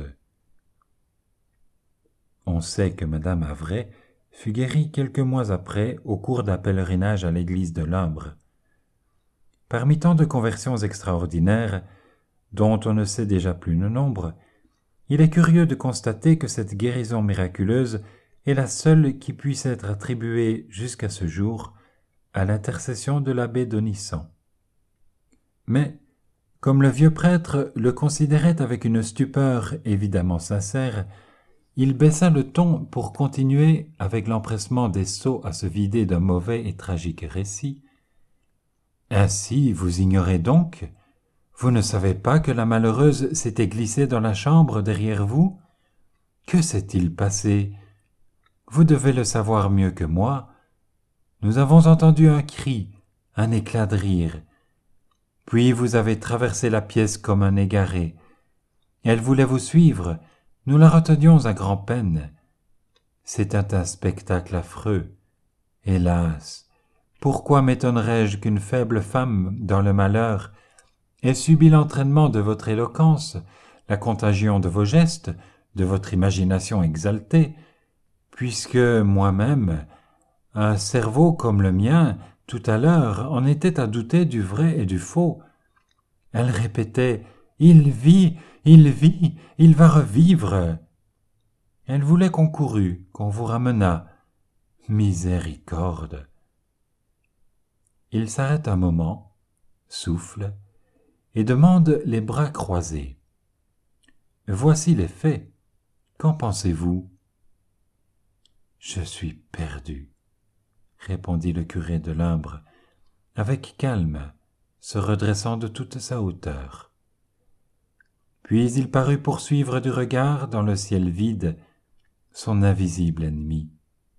On sait que madame Havray fut guérie quelques mois après au cours d'un pèlerinage à l'église de l'Imbre. Parmi tant de conversions extraordinaires, dont on ne sait déjà plus le nombre, il est curieux de constater que cette guérison miraculeuse est la seule qui puisse être attribuée jusqu'à ce jour à l'intercession de l'abbé Donissan. Mais, comme le vieux prêtre le considérait avec une stupeur évidemment sincère, il baissa le ton pour continuer, avec l'empressement des sots à se vider d'un mauvais et tragique récit. « Ainsi, vous ignorez donc ? Vous ne savez pas que la malheureuse s'était glissée dans la chambre derrière vous ? Que s'est-il passé ? Vous devez le savoir mieux que moi. Nous avons entendu un cri, un éclat de rire. Puis vous avez traversé la pièce comme un égaré. Elle voulait vous suivre, nous la retenions à grand-peine. C'était un spectacle affreux. Hélas, pourquoi m'étonnerais-je qu'une faible femme, dans le malheur, ait subi l'entraînement de votre éloquence, la contagion de vos gestes, de votre imagination exaltée, puisque moi-même, Un cerveau comme le mien, tout à l'heure, en était à douter du vrai et du faux. Elle répétait « Il vit, il vit, il va revivre !» Elle voulait qu'on courût, qu'on vous ramenât. Miséricorde! Il s'arrête un moment, souffle, et demande les bras croisés. Voici les faits. Qu'en pensez-vous? Je suis perdu, répondit le curé de l'Imbre, avec calme, se redressant de toute sa hauteur. Puis il parut poursuivre du regard dans le ciel vide son invisible ennemi.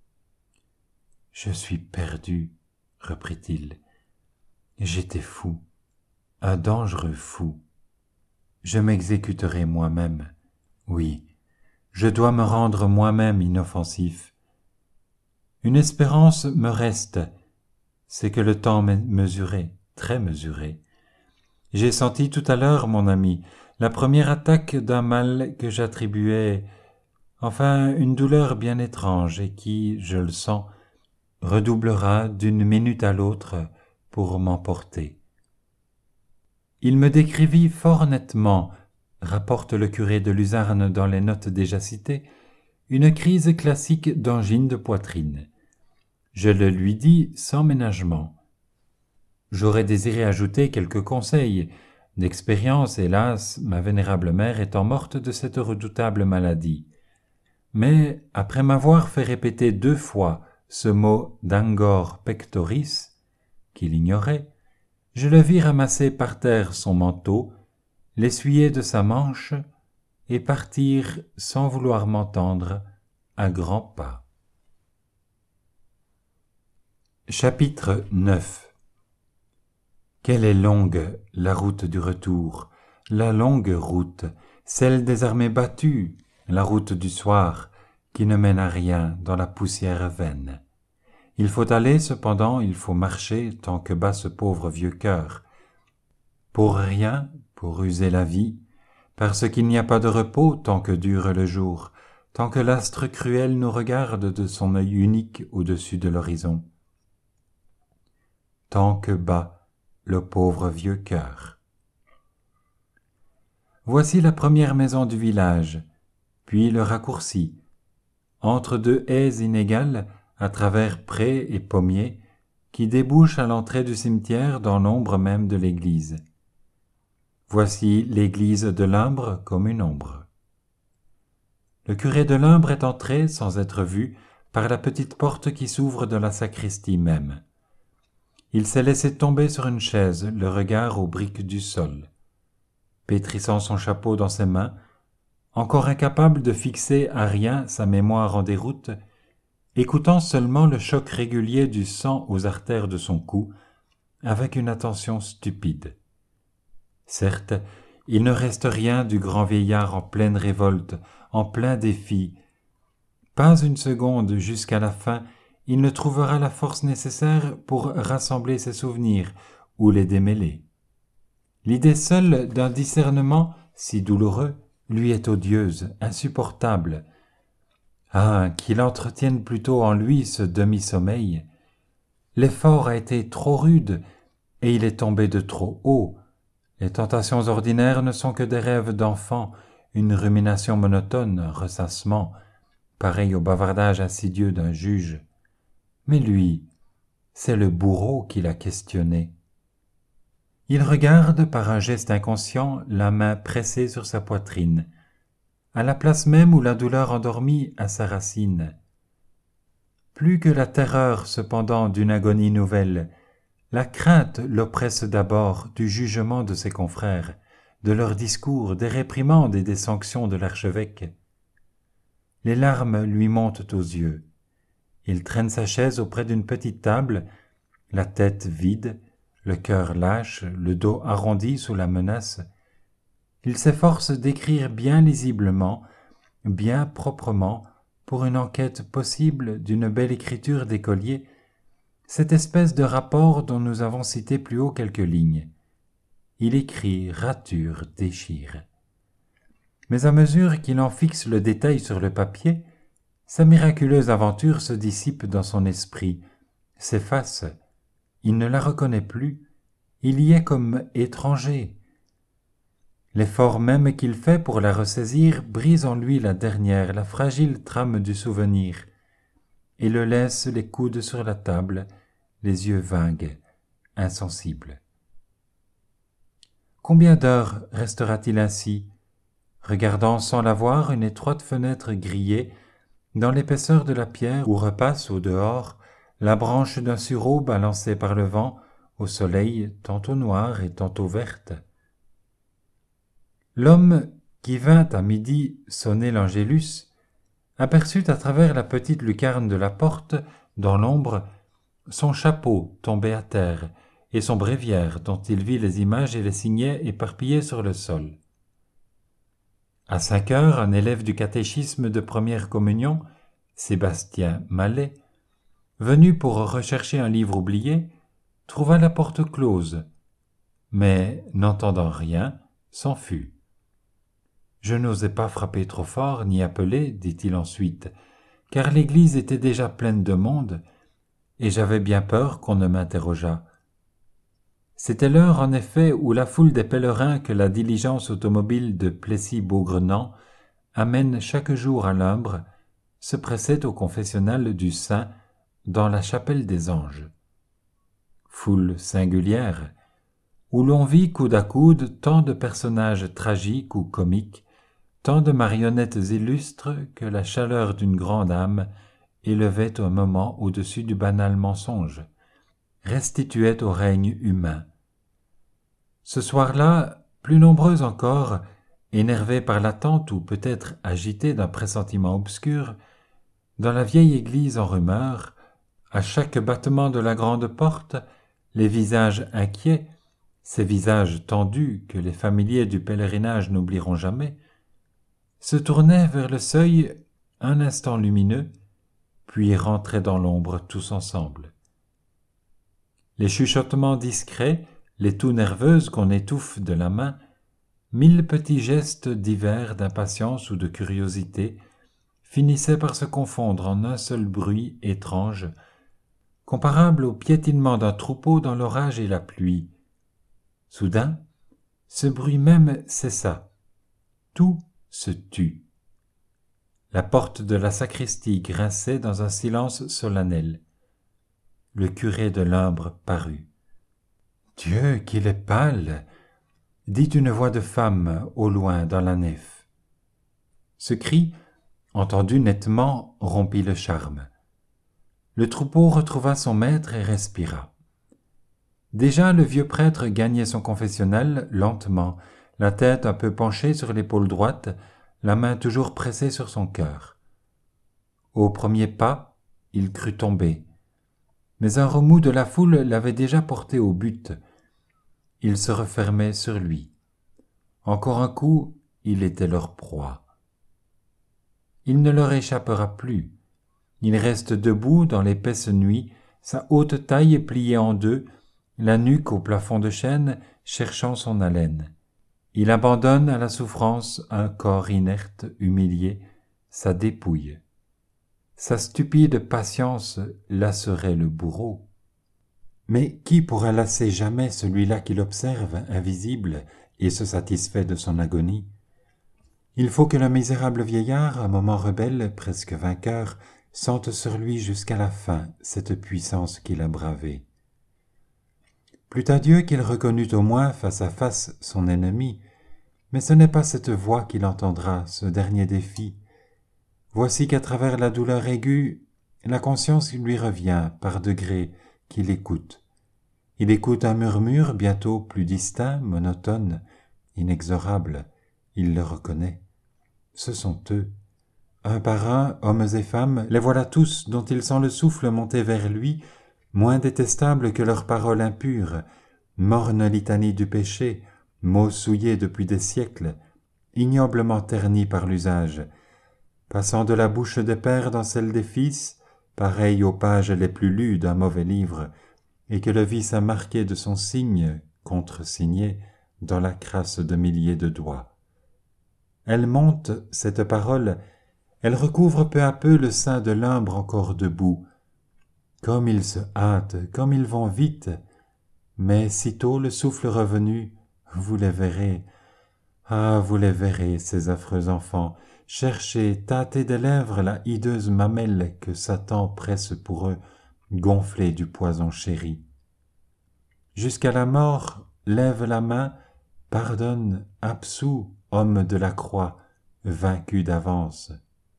Je suis perdu, reprit-il. J'étais fou, un dangereux fou. Je m'exécuterai moi-même. Oui, je dois me rendre moi-même inoffensif. Une espérance me reste, c'est que le temps m'est mesuré, très mesuré. J'ai senti tout à l'heure, mon ami, la première attaque d'un mal que j'attribuais, enfin une douleur bien étrange et qui, je le sens, redoublera d'une minute à l'autre pour m'emporter. Il me décrivit fort nettement, rapporte le curé de Luzarne dans les notes déjà citées, une crise classique d'angine de poitrine. Je le lui dis sans ménagement. J'aurais désiré ajouter quelques conseils. D'expérience, hélas, ma vénérable mère étant morte de cette redoutable maladie. Mais, après m'avoir fait répéter 2 fois ce mot d'angor pectoris, qu'il ignorait, je le vis ramasser par terre son manteau, l'essuyer de sa manche et partir sans vouloir m'entendre à grands pas. Chapitre 9. Quelle est longue la route du retour, la longue route, celle des armées battues, la route du soir, qui ne mène à rien dans la poussière vaine. Il faut aller, cependant, il faut marcher tant que bat ce pauvre vieux cœur. Pour rien, pour user la vie, parce qu'il n'y a pas de repos tant que dure le jour, tant que l'astre cruel nous regarde de son œil unique au-dessus de l'horizon. Tant que bat le pauvre vieux cœur. Voici la première maison du village, puis le raccourci, entre 2 haies inégales, à travers prés et pommiers, qui débouchent à l'entrée du cimetière dans l'ombre même de l'église. Voici l'église de l'Imbre comme une ombre. Le curé de l'Imbre est entré, sans être vu, par la petite porte qui s'ouvre de la sacristie même. Il s'est laissé tomber sur une chaise, le regard aux briques du sol. Pétrissant son chapeau dans ses mains, encore incapable de fixer à rien sa mémoire en déroute, écoutant seulement le choc régulier du sang aux artères de son cou, avec une attention stupide. Certes, il ne reste rien du grand vieillard en pleine révolte, en plein défi. Pas une seconde jusqu'à la fin, il ne trouvera la force nécessaire pour rassembler ses souvenirs ou les démêler. L'idée seule d'un discernement si douloureux lui est odieuse, insupportable. Ah, qu'il entretienne plutôt en lui ce demi-sommeil. L'effort a été trop rude et il est tombé de trop haut. Les tentations ordinaires ne sont que des rêves d'enfant, une rumination monotone, un ressassement, pareil au bavardage insidieux d'un juge. Mais lui, c'est le bourreau qui l'a questionné. Il regarde par un geste inconscient la main pressée sur sa poitrine, à la place même où la douleur endormie a sa racine. Plus que la terreur cependant d'une agonie nouvelle, la crainte l'oppresse d'abord du jugement de ses confrères, de leurs discours, des réprimandes et des sanctions de l'archevêque. Les larmes lui montent aux yeux. Il traîne sa chaise auprès d'une petite table, la tête vide, le cœur lâche, le dos arrondi sous la menace. Il s'efforce d'écrire bien lisiblement, bien proprement, pour une enquête possible d'une belle écriture d'écolier, cette espèce de rapport dont nous avons cité plus haut quelques lignes. Il écrit, rature, déchire. Mais à mesure qu'il en fixe le détail sur le papier, Sa miraculeuse aventure se dissipe dans son esprit, s'efface, il ne la reconnaît plus, il y est comme étranger. L'effort même qu'il fait pour la ressaisir brise en lui la dernière, la fragile trame du souvenir, et le laisse les coudes sur la table, les yeux vagues, insensibles. Combien d'heures restera-t-il ainsi, regardant sans la voir une étroite fenêtre grillée, dans l'épaisseur de la pierre où repasse au dehors la branche d'un sureau balancée par le vent au soleil tantôt noire et tantôt verte. L'homme qui vint à midi sonner l'Angélus aperçut à travers la petite lucarne de la porte, dans l'ombre, son chapeau tombé à terre et son bréviaire dont il vit les images et les signets éparpillés sur le sol. À 5 heures, un élève du catéchisme de première communion, Sébastien Mallet, venu pour rechercher un livre oublié, trouva la porte close, mais, n'entendant rien, s'en fut. « Je n'osais pas frapper trop fort, ni appeler, dit-il ensuite, car l'église était déjà pleine de monde, et j'avais bien peur qu'on ne m'interrogeât. C'était l'heure, en effet, où la foule des pèlerins que la diligence automobile de Plessis-Beaugrenand amène chaque jour à l'Umbre se pressait au confessionnal du Saint dans la chapelle des Anges. Foule singulière, où l'on vit coude à coude tant de personnages tragiques ou comiques, tant de marionnettes illustres que la chaleur d'une grande âme élevait un moment au-dessus du banal mensonge, restituait au règne humain. Ce soir-là, plus nombreux encore, énervés par l'attente ou peut-être agités d'un pressentiment obscur, dans la vieille église en rumeur, à chaque battement de la grande porte, les visages inquiets, ces visages tendus que les familiers du pèlerinage n'oublieront jamais, se tournaient vers le seuil un instant lumineux, puis rentraient dans l'ombre tous ensemble. Les chuchotements discrets, les toux nerveuses qu'on étouffe de la main, 1000 petits gestes divers d'impatience ou de curiosité finissaient par se confondre en un seul bruit étrange, comparable au piétinement d'un troupeau dans l'orage et la pluie. Soudain, ce bruit même cessa. Tout se tut. La porte de la sacristie grinçait dans un silence solennel. Le curé de l'Umbre parut. « Dieu, qu'il est pâle !» dit une voix de femme au loin dans la nef. Ce cri, entendu nettement, rompit le charme. Le troupeau retrouva son maître et respira. Déjà le vieux prêtre gagnait son confessionnal lentement, la tête un peu penchée sur l'épaule droite, la main toujours pressée sur son cœur. Au premier pas, il crut tomber, mais un remous de la foule l'avait déjà porté au but. Il se refermait sur lui. Encore un coup, il était leur proie. Il ne leur échappera plus. Il reste debout dans l'épaisse nuit, sa haute taille pliée en deux, la nuque au plafond de chêne, cherchant son haleine. Il abandonne à la souffrance un corps inerte, humilié, sa dépouille. Sa stupide patience lasserait le bourreau. Mais qui pourra lasser jamais celui-là qui l'observe, invisible, et se satisfait de son agonie? Il faut que le misérable vieillard, un moment rebelle, presque vainqueur, sente sur lui jusqu'à la fin cette puissance qu'il a bravée. Plût à Dieu qu'il reconnût au moins face à face son ennemi, mais ce n'est pas cette voix qu'il entendra, ce dernier défi. Voici qu'à travers la douleur aiguë, la conscience lui revient, par degrés, qu'il écoute. Il écoute un murmure bientôt plus distinct, monotone, inexorable. Il le reconnaît. Ce sont eux. Un par un, hommes et femmes, les voilà tous dont il sent le souffle monter vers lui, moins détestables que leurs paroles impures, morne litanie du péché, mots souillés depuis des siècles, ignoblement ternis par l'usage, passant de la bouche des pères dans celle des fils, pareil aux pages les plus lues d'un mauvais livre, et que le vice a marqué de son signe, contre-signé, dans la crasse de milliers de doigts. Elle monte, cette parole, Elle recouvre peu à peu le sein de l'ombre encore debout. Comme ils se hâtent, comme ils vont vite, mais sitôt le souffle revenu, vous les verrez. Ah, vous les verrez, ces affreux enfants, chercher, tâter des lèvres la hideuse mamelle que Satan presse pour eux, gonflée du poison chéri. Jusqu'à la mort, lève la main, pardonne, absout, homme de la croix, vaincu d'avance.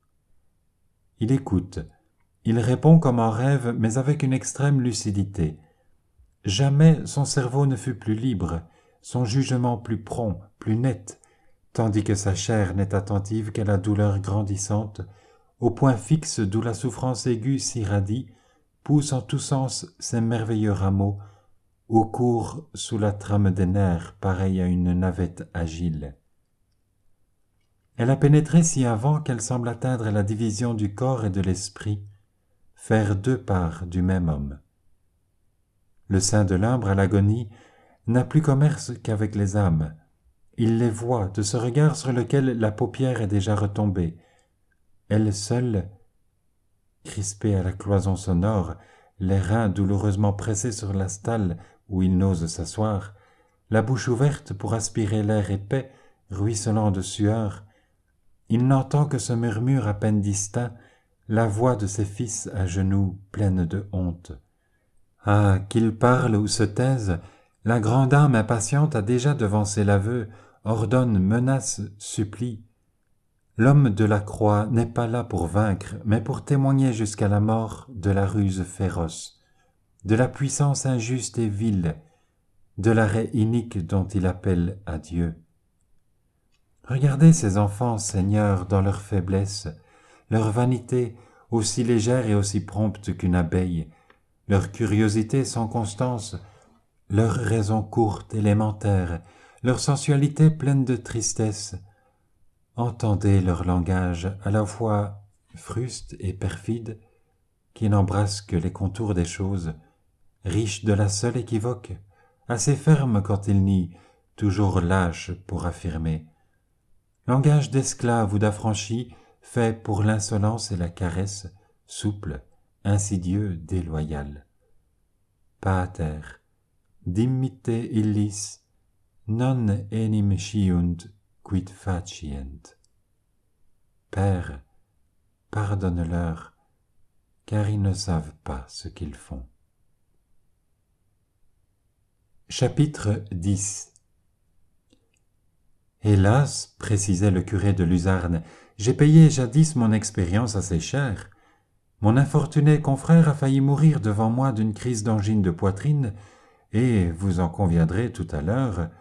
Il écoute, il répond comme en rêve, mais avec une extrême lucidité. Jamais son cerveau ne fut plus libre, son jugement plus prompt, plus net, tandis que sa chair n'est attentive qu'à la douleur grandissante, au point fixe d'où la souffrance aiguë s'irradie, pousse en tous sens ses merveilleux rameaux, au cours sous la trame des nerfs, pareille à une navette agile. Elle a pénétré si avant qu'elle semble atteindre la division du corps et de l'esprit, faire deux parts du même homme. Le sein de l'ombre à l'agonie n'a plus commerce qu'avec les âmes. Il les voit de ce regard sur lequel la paupière est déjà retombée. Elle seule, crispée à la cloison sonore, les reins douloureusement pressés sur la stalle où il n'ose s'asseoir, la bouche ouverte pour aspirer l'air épais, ruisselant de sueur, il n'entend que ce murmure à peine distinct, la voix de ses fils à genoux pleine de honte. Ah, qu'ils parlent ou se taisent, la grande âme impatiente a déjà devancé l'aveu, ordonne, menace, supplie. L'homme de la croix n'est pas là pour vaincre, mais pour témoigner jusqu'à la mort de la ruse féroce, de la puissance injuste et vile, de l'arrêt inique dont il appelle à Dieu. Regardez ces enfants, Seigneur, dans leur faiblesse, leur vanité aussi légère et aussi prompte qu'une abeille, leur curiosité sans constance, leur raison courte, élémentaire, leur sensualité pleine de tristesse. Entendez leur langage à la fois fruste et perfide, qui n'embrasse que les contours des choses, riche de la seule équivoque, assez ferme quand il nie, toujours lâche pour affirmer. Langage d'esclave ou d'affranchi, fait pour l'insolence et la caresse, souple, insidieux, déloyal. Pater, dimitte illis, non enim sciunt quid facient. Père, pardonne-leur, car ils ne savent pas ce qu'ils font. Chapitre 10. Hélas, précisait le curé de Luzarne, j'ai payé jadis mon expérience assez cher. Mon infortuné confrère a failli mourir devant moi d'une crise d'angine de poitrine, et, vous en conviendrez tout à l'heure.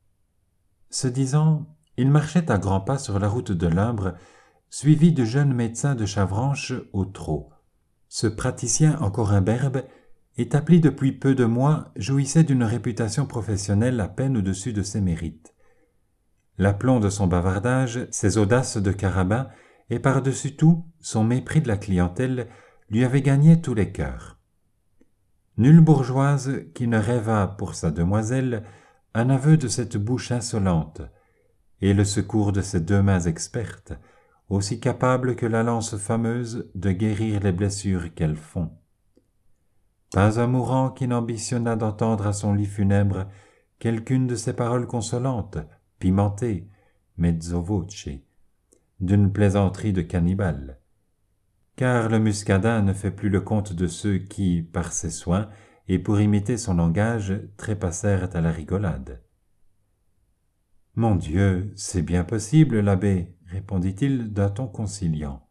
Ce disant, il marchait à grands pas sur la route de l'Imbre, suivi du jeune médecin de Chavranche au trot. Ce praticien encore imberbe, établi depuis peu de mois, jouissait d'une réputation professionnelle à peine au-dessus de ses mérites. L'aplomb de son bavardage, ses audaces de carabin, et par-dessus tout, son mépris de la clientèle, lui avaient gagné tous les cœurs. Nulle bourgeoise qui ne rêvât pour sa demoiselle un aveu de cette bouche insolente, et le secours de ces deux mains expertes, aussi capables que la lance fameuse de guérir les blessures qu'elles font. Pas un mourant qui n'ambitionnât d'entendre à son lit funèbre quelqu'une de ces paroles consolantes, pimentées, mezzo voce, d'une plaisanterie de cannibale. Car le muscadin ne fait plus le compte de ceux qui, par ses soins, et pour imiter son langage, trépassèrent à la rigolade. « Mon Dieu, c'est bien possible, l'abbé, » répondit-il d'un ton conciliant.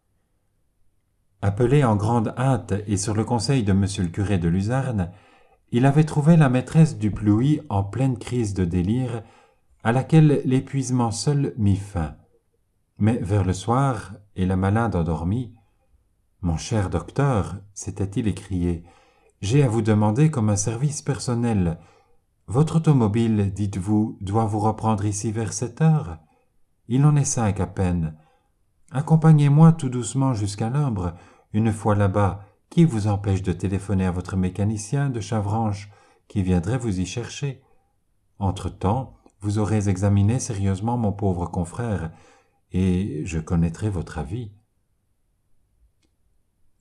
Appelé en grande hâte et sur le conseil de monsieur le curé de Luzarne, il avait trouvé la maîtresse du Plouy en pleine crise de délire, à laquelle l'épuisement seul mit fin. Mais vers le soir, et la malade endormie, « Mon cher docteur, s'était-il écrié, j'ai à vous demander comme un service personnel. Votre automobile, dites-vous, doit vous reprendre ici vers 7 heures? Il en est 5 à peine. Accompagnez-moi tout doucement jusqu'à l'Imbre. Une fois là-bas, qui vous empêche de téléphoner à votre mécanicien de Chavranche qui viendrait vous y chercher? Entre-temps, vous aurez examiné sérieusement mon pauvre confrère, et je connaîtrai votre avis.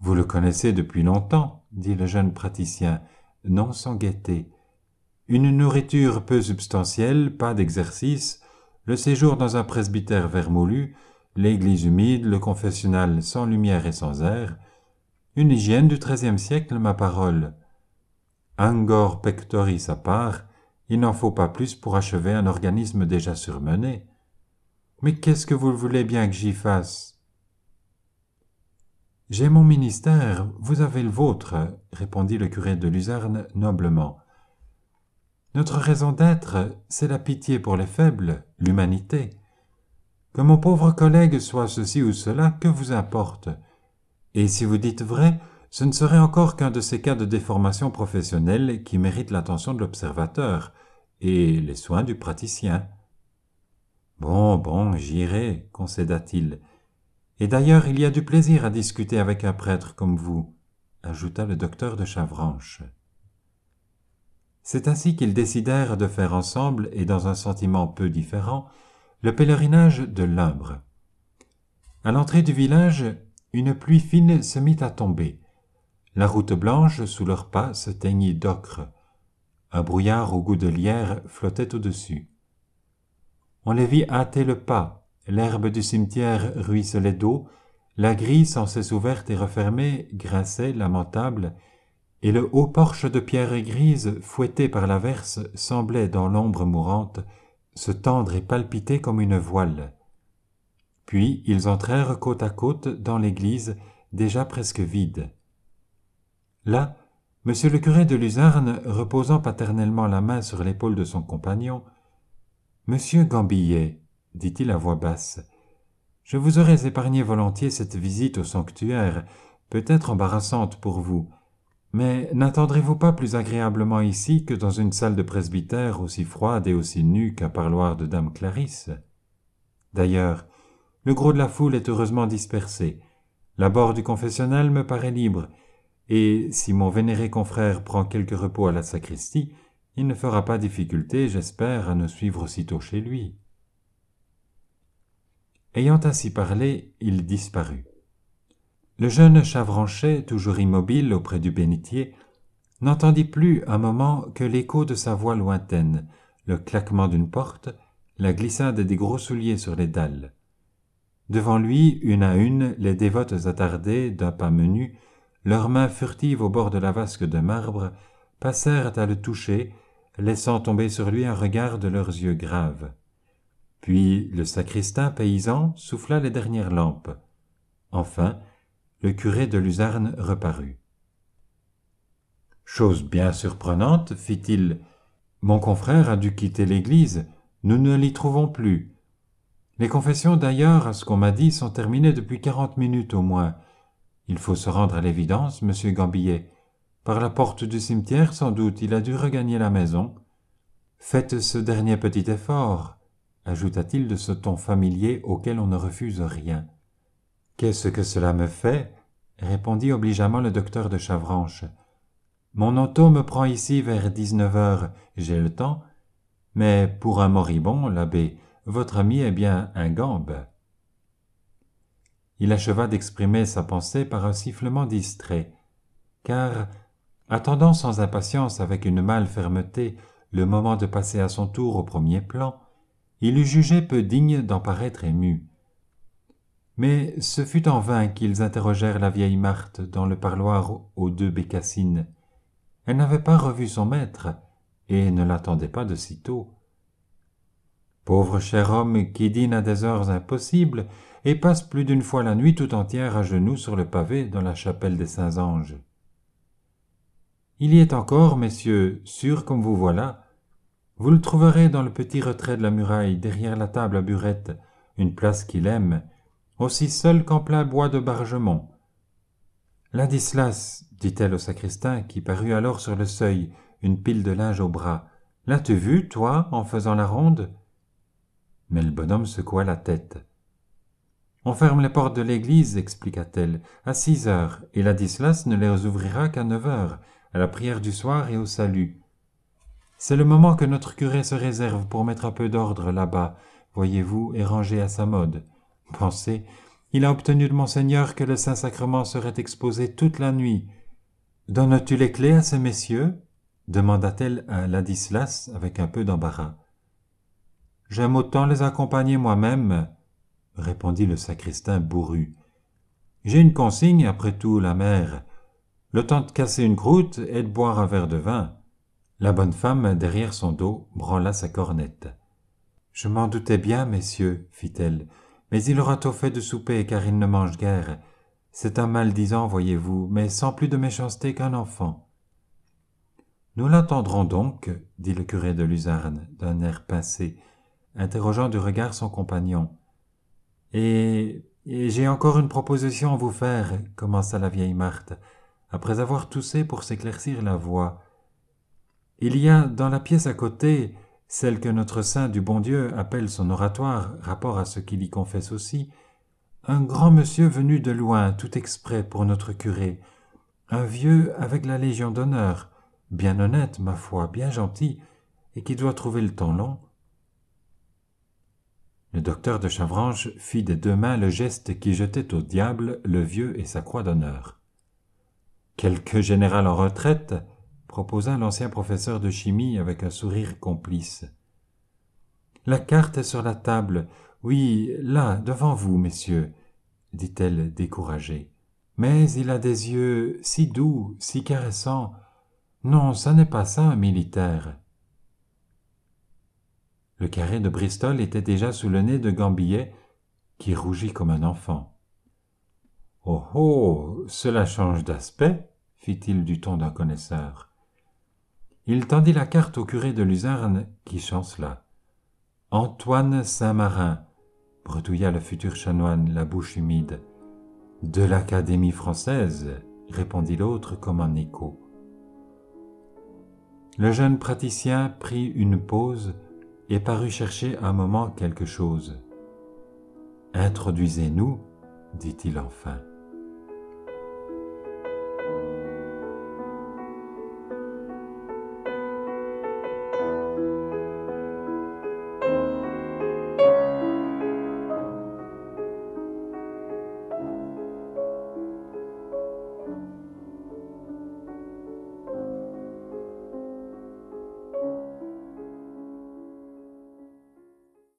Vous le connaissez depuis longtemps, dit le jeune praticien, non sans gaieté. Une nourriture peu substantielle, pas d'exercice, le séjour dans un presbytère vermoulu, l'église humide, le confessionnal sans lumière et sans air, une hygiène du XIIIe siècle, ma parole. Angor pectoris à part, il n'en faut pas plus pour achever un organisme déjà surmené. Mais qu'est-ce que vous voulez bien que j'y fasse? J'ai mon ministère, vous avez le vôtre, répondit le curé de Luzerne noblement. Notre raison d'être, c'est la pitié pour les faibles, l'humanité. Que mon pauvre collègue soit ceci ou cela, que vous importe? Et si vous dites vrai, ce ne serait encore qu'un de ces cas de déformation professionnelle qui méritent l'attention de l'observateur et les soins du praticien. Bon, j'irai, concéda-t-il. Et d'ailleurs, il y a du plaisir à discuter avec un prêtre comme vous, ajouta le docteur de Chavranche. C'est ainsi qu'ils décidèrent de faire ensemble, et dans un sentiment peu différent, le pèlerinage de l'Imbre. À l'entrée du village, une pluie fine se mit à tomber. La route blanche, sous leurs pas, se teignit d'ocre. Un brouillard au goût de lierre flottait au-dessus. On les vit hâter le pas, l'herbe du cimetière ruisselait d'eau, la grille sans cesse ouverte et refermée grinçait, lamentable, et le haut porche de pierre grise, fouetté par l'averse, semblait, dans l'ombre mourante, se tendre et palpiter comme une voile. Puis ils entrèrent côte à côte dans l'église, déjà presque vide. Là, monsieur le curé de Luzerne, reposant paternellement la main sur l'épaule de son compagnon, « Monsieur Gambillet, dit-il à voix basse, je vous aurais épargné volontiers cette visite au sanctuaire, peut-être embarrassante pour vous, mais n'attendrez-vous pas plus agréablement ici que dans une salle de presbytère aussi froide et aussi nue qu'un parloir de dame Clarisse? D'ailleurs, le gros de la foule est heureusement dispersé, l'abord du confessionnal me paraît libre, et si mon vénéré confrère prend quelque repos à la sacristie, il ne fera pas difficulté, j'espère, à nous suivre aussitôt chez lui. » Ayant ainsi parlé, il disparut. Le jeune Chavranchet, toujours immobile auprès du bénitier, n'entendit plus un moment que l'écho de sa voix lointaine, le claquement d'une porte, la glissade des gros souliers sur les dalles. Devant lui, une à une, les dévotes attardées, d'un pas menu, leurs mains furtives au bord de la vasque de marbre, passèrent à le toucher, laissant tomber sur lui un regard de leurs yeux graves. Puis le sacristain paysan souffla les dernières lampes. Enfin, le curé de Luzerne reparut. « Chose bien surprenante, fit-il, mon confrère a dû quitter l'église, nous ne l'y trouvons plus. Les confessions d'ailleurs, à ce qu'on m'a dit, sont terminées depuis 40 minutes au moins. Il faut se rendre à l'évidence, monsieur Gambillet. Par la porte du cimetière, sans doute, il a dû regagner la maison. Faites ce dernier petit effort, ajouta-t-il de ce ton familier auquel on ne refuse rien. Qu'est-ce que cela me fait? Répondit obligeamment le docteur de Chavranche. Mon auto me prend ici vers 19 heures, j'ai le temps, mais pour un moribond, l'abbé, votre ami est bien ingambe. Il acheva d'exprimer sa pensée par un sifflement distrait, car, attendant sans impatience avec une mâle fermeté le moment de passer à son tour au premier plan, il eût jugé peu digne d'en paraître ému. Mais ce fut en vain qu'ils interrogèrent la vieille Marthe dans le parloir aux 2 bécassines. Elle n'avait pas revu son maître, et ne l'attendait pas de sitôt. Pauvre cher homme qui dîne à des heures impossibles et passe plus d'une fois la nuit tout entière à genoux sur le pavé dans la chapelle des Saints-Anges. Il y est encore, messieurs, sûr comme vous voilà. Vous le trouverez dans le petit retrait de la muraille, derrière la table à burettes, une place qu'il aime, aussi seul qu'en plein bois de Bargemont. Ladislas, dit-elle au sacristain, qui parut alors sur le seuil, une pile de linge au bras, l'as-tu vu, toi, en faisant la ronde? Mais le bonhomme secoua la tête. On ferme les portes de l'église, expliqua-t-elle, à 6 heures, et Ladislas ne les ouvrira qu'à 9 heures, à la prière du soir et au salut. C'est le moment que notre curé se réserve pour mettre un peu d'ordre là-bas, voyez-vous, et ranger à sa mode. Pensez, Il a obtenu de Monseigneur que le Saint-Sacrement serait exposé toute la nuit. Donnes-tu les clés à ces messieurs? Demanda-t-elle à Ladislas avec un peu d'embarras. J'aime autant les accompagner moi-même, répondit le sacristain bourru. J'ai une consigne, après tout, la mère. Le temps de casser une croûte et de boire un verre de vin. La bonne femme, derrière son dos, branla sa cornette. Je m'en doutais bien, messieurs, fit-elle, mais il aura tôt fait de souper, car il ne mange guère. C'est un maldisant, voyez-vous, mais sans plus de méchanceté qu'un enfant. Nous l'attendrons donc, dit le curé de Luzarne, d'un air pincé, interrogeant du regard son compagnon. Et j'ai encore une proposition à vous faire, commença la vieille Marthe, après avoir toussé pour s'éclaircir la voix. Il y a dans la pièce à côté, celle que notre saint du bon Dieu appelle son oratoire, rapport à ce qu'il y confesse aussi, un grand monsieur venu de loin, tout exprès pour notre curé, un vieux avec la Légion d'honneur, bien honnête, ma foi, bien gentil, et qui doit trouver le temps long. Le docteur de Chavranche fit des deux mains le geste qui jetait au diable le vieux et sa croix d'honneur. « Quelque général en retraite ?» proposa l'ancien professeur de chimie avec un sourire complice. « La carte est sur la table. Oui, là, devant vous, messieurs, » dit-elle découragée. « Mais il a des yeux si doux, si caressants. Non, ça n'est pas ça, un militaire. » Le carré de Bristol était déjà sous le nez de Gambillet, qui rougit comme un enfant. « Oh oh, cela change d'aspect, » fit-il du ton d'un connaisseur. Il tendit la carte au curé de Luzarne, qui chancela. « Antoine Saint-Marin, » bredouilla le futur chanoine, la bouche humide. « De l'Académie française, » répondit l'autre comme un écho. Le jeune praticien prit une pause et parut chercher un moment quelque chose. « Introduisez-nous, dit-il enfin.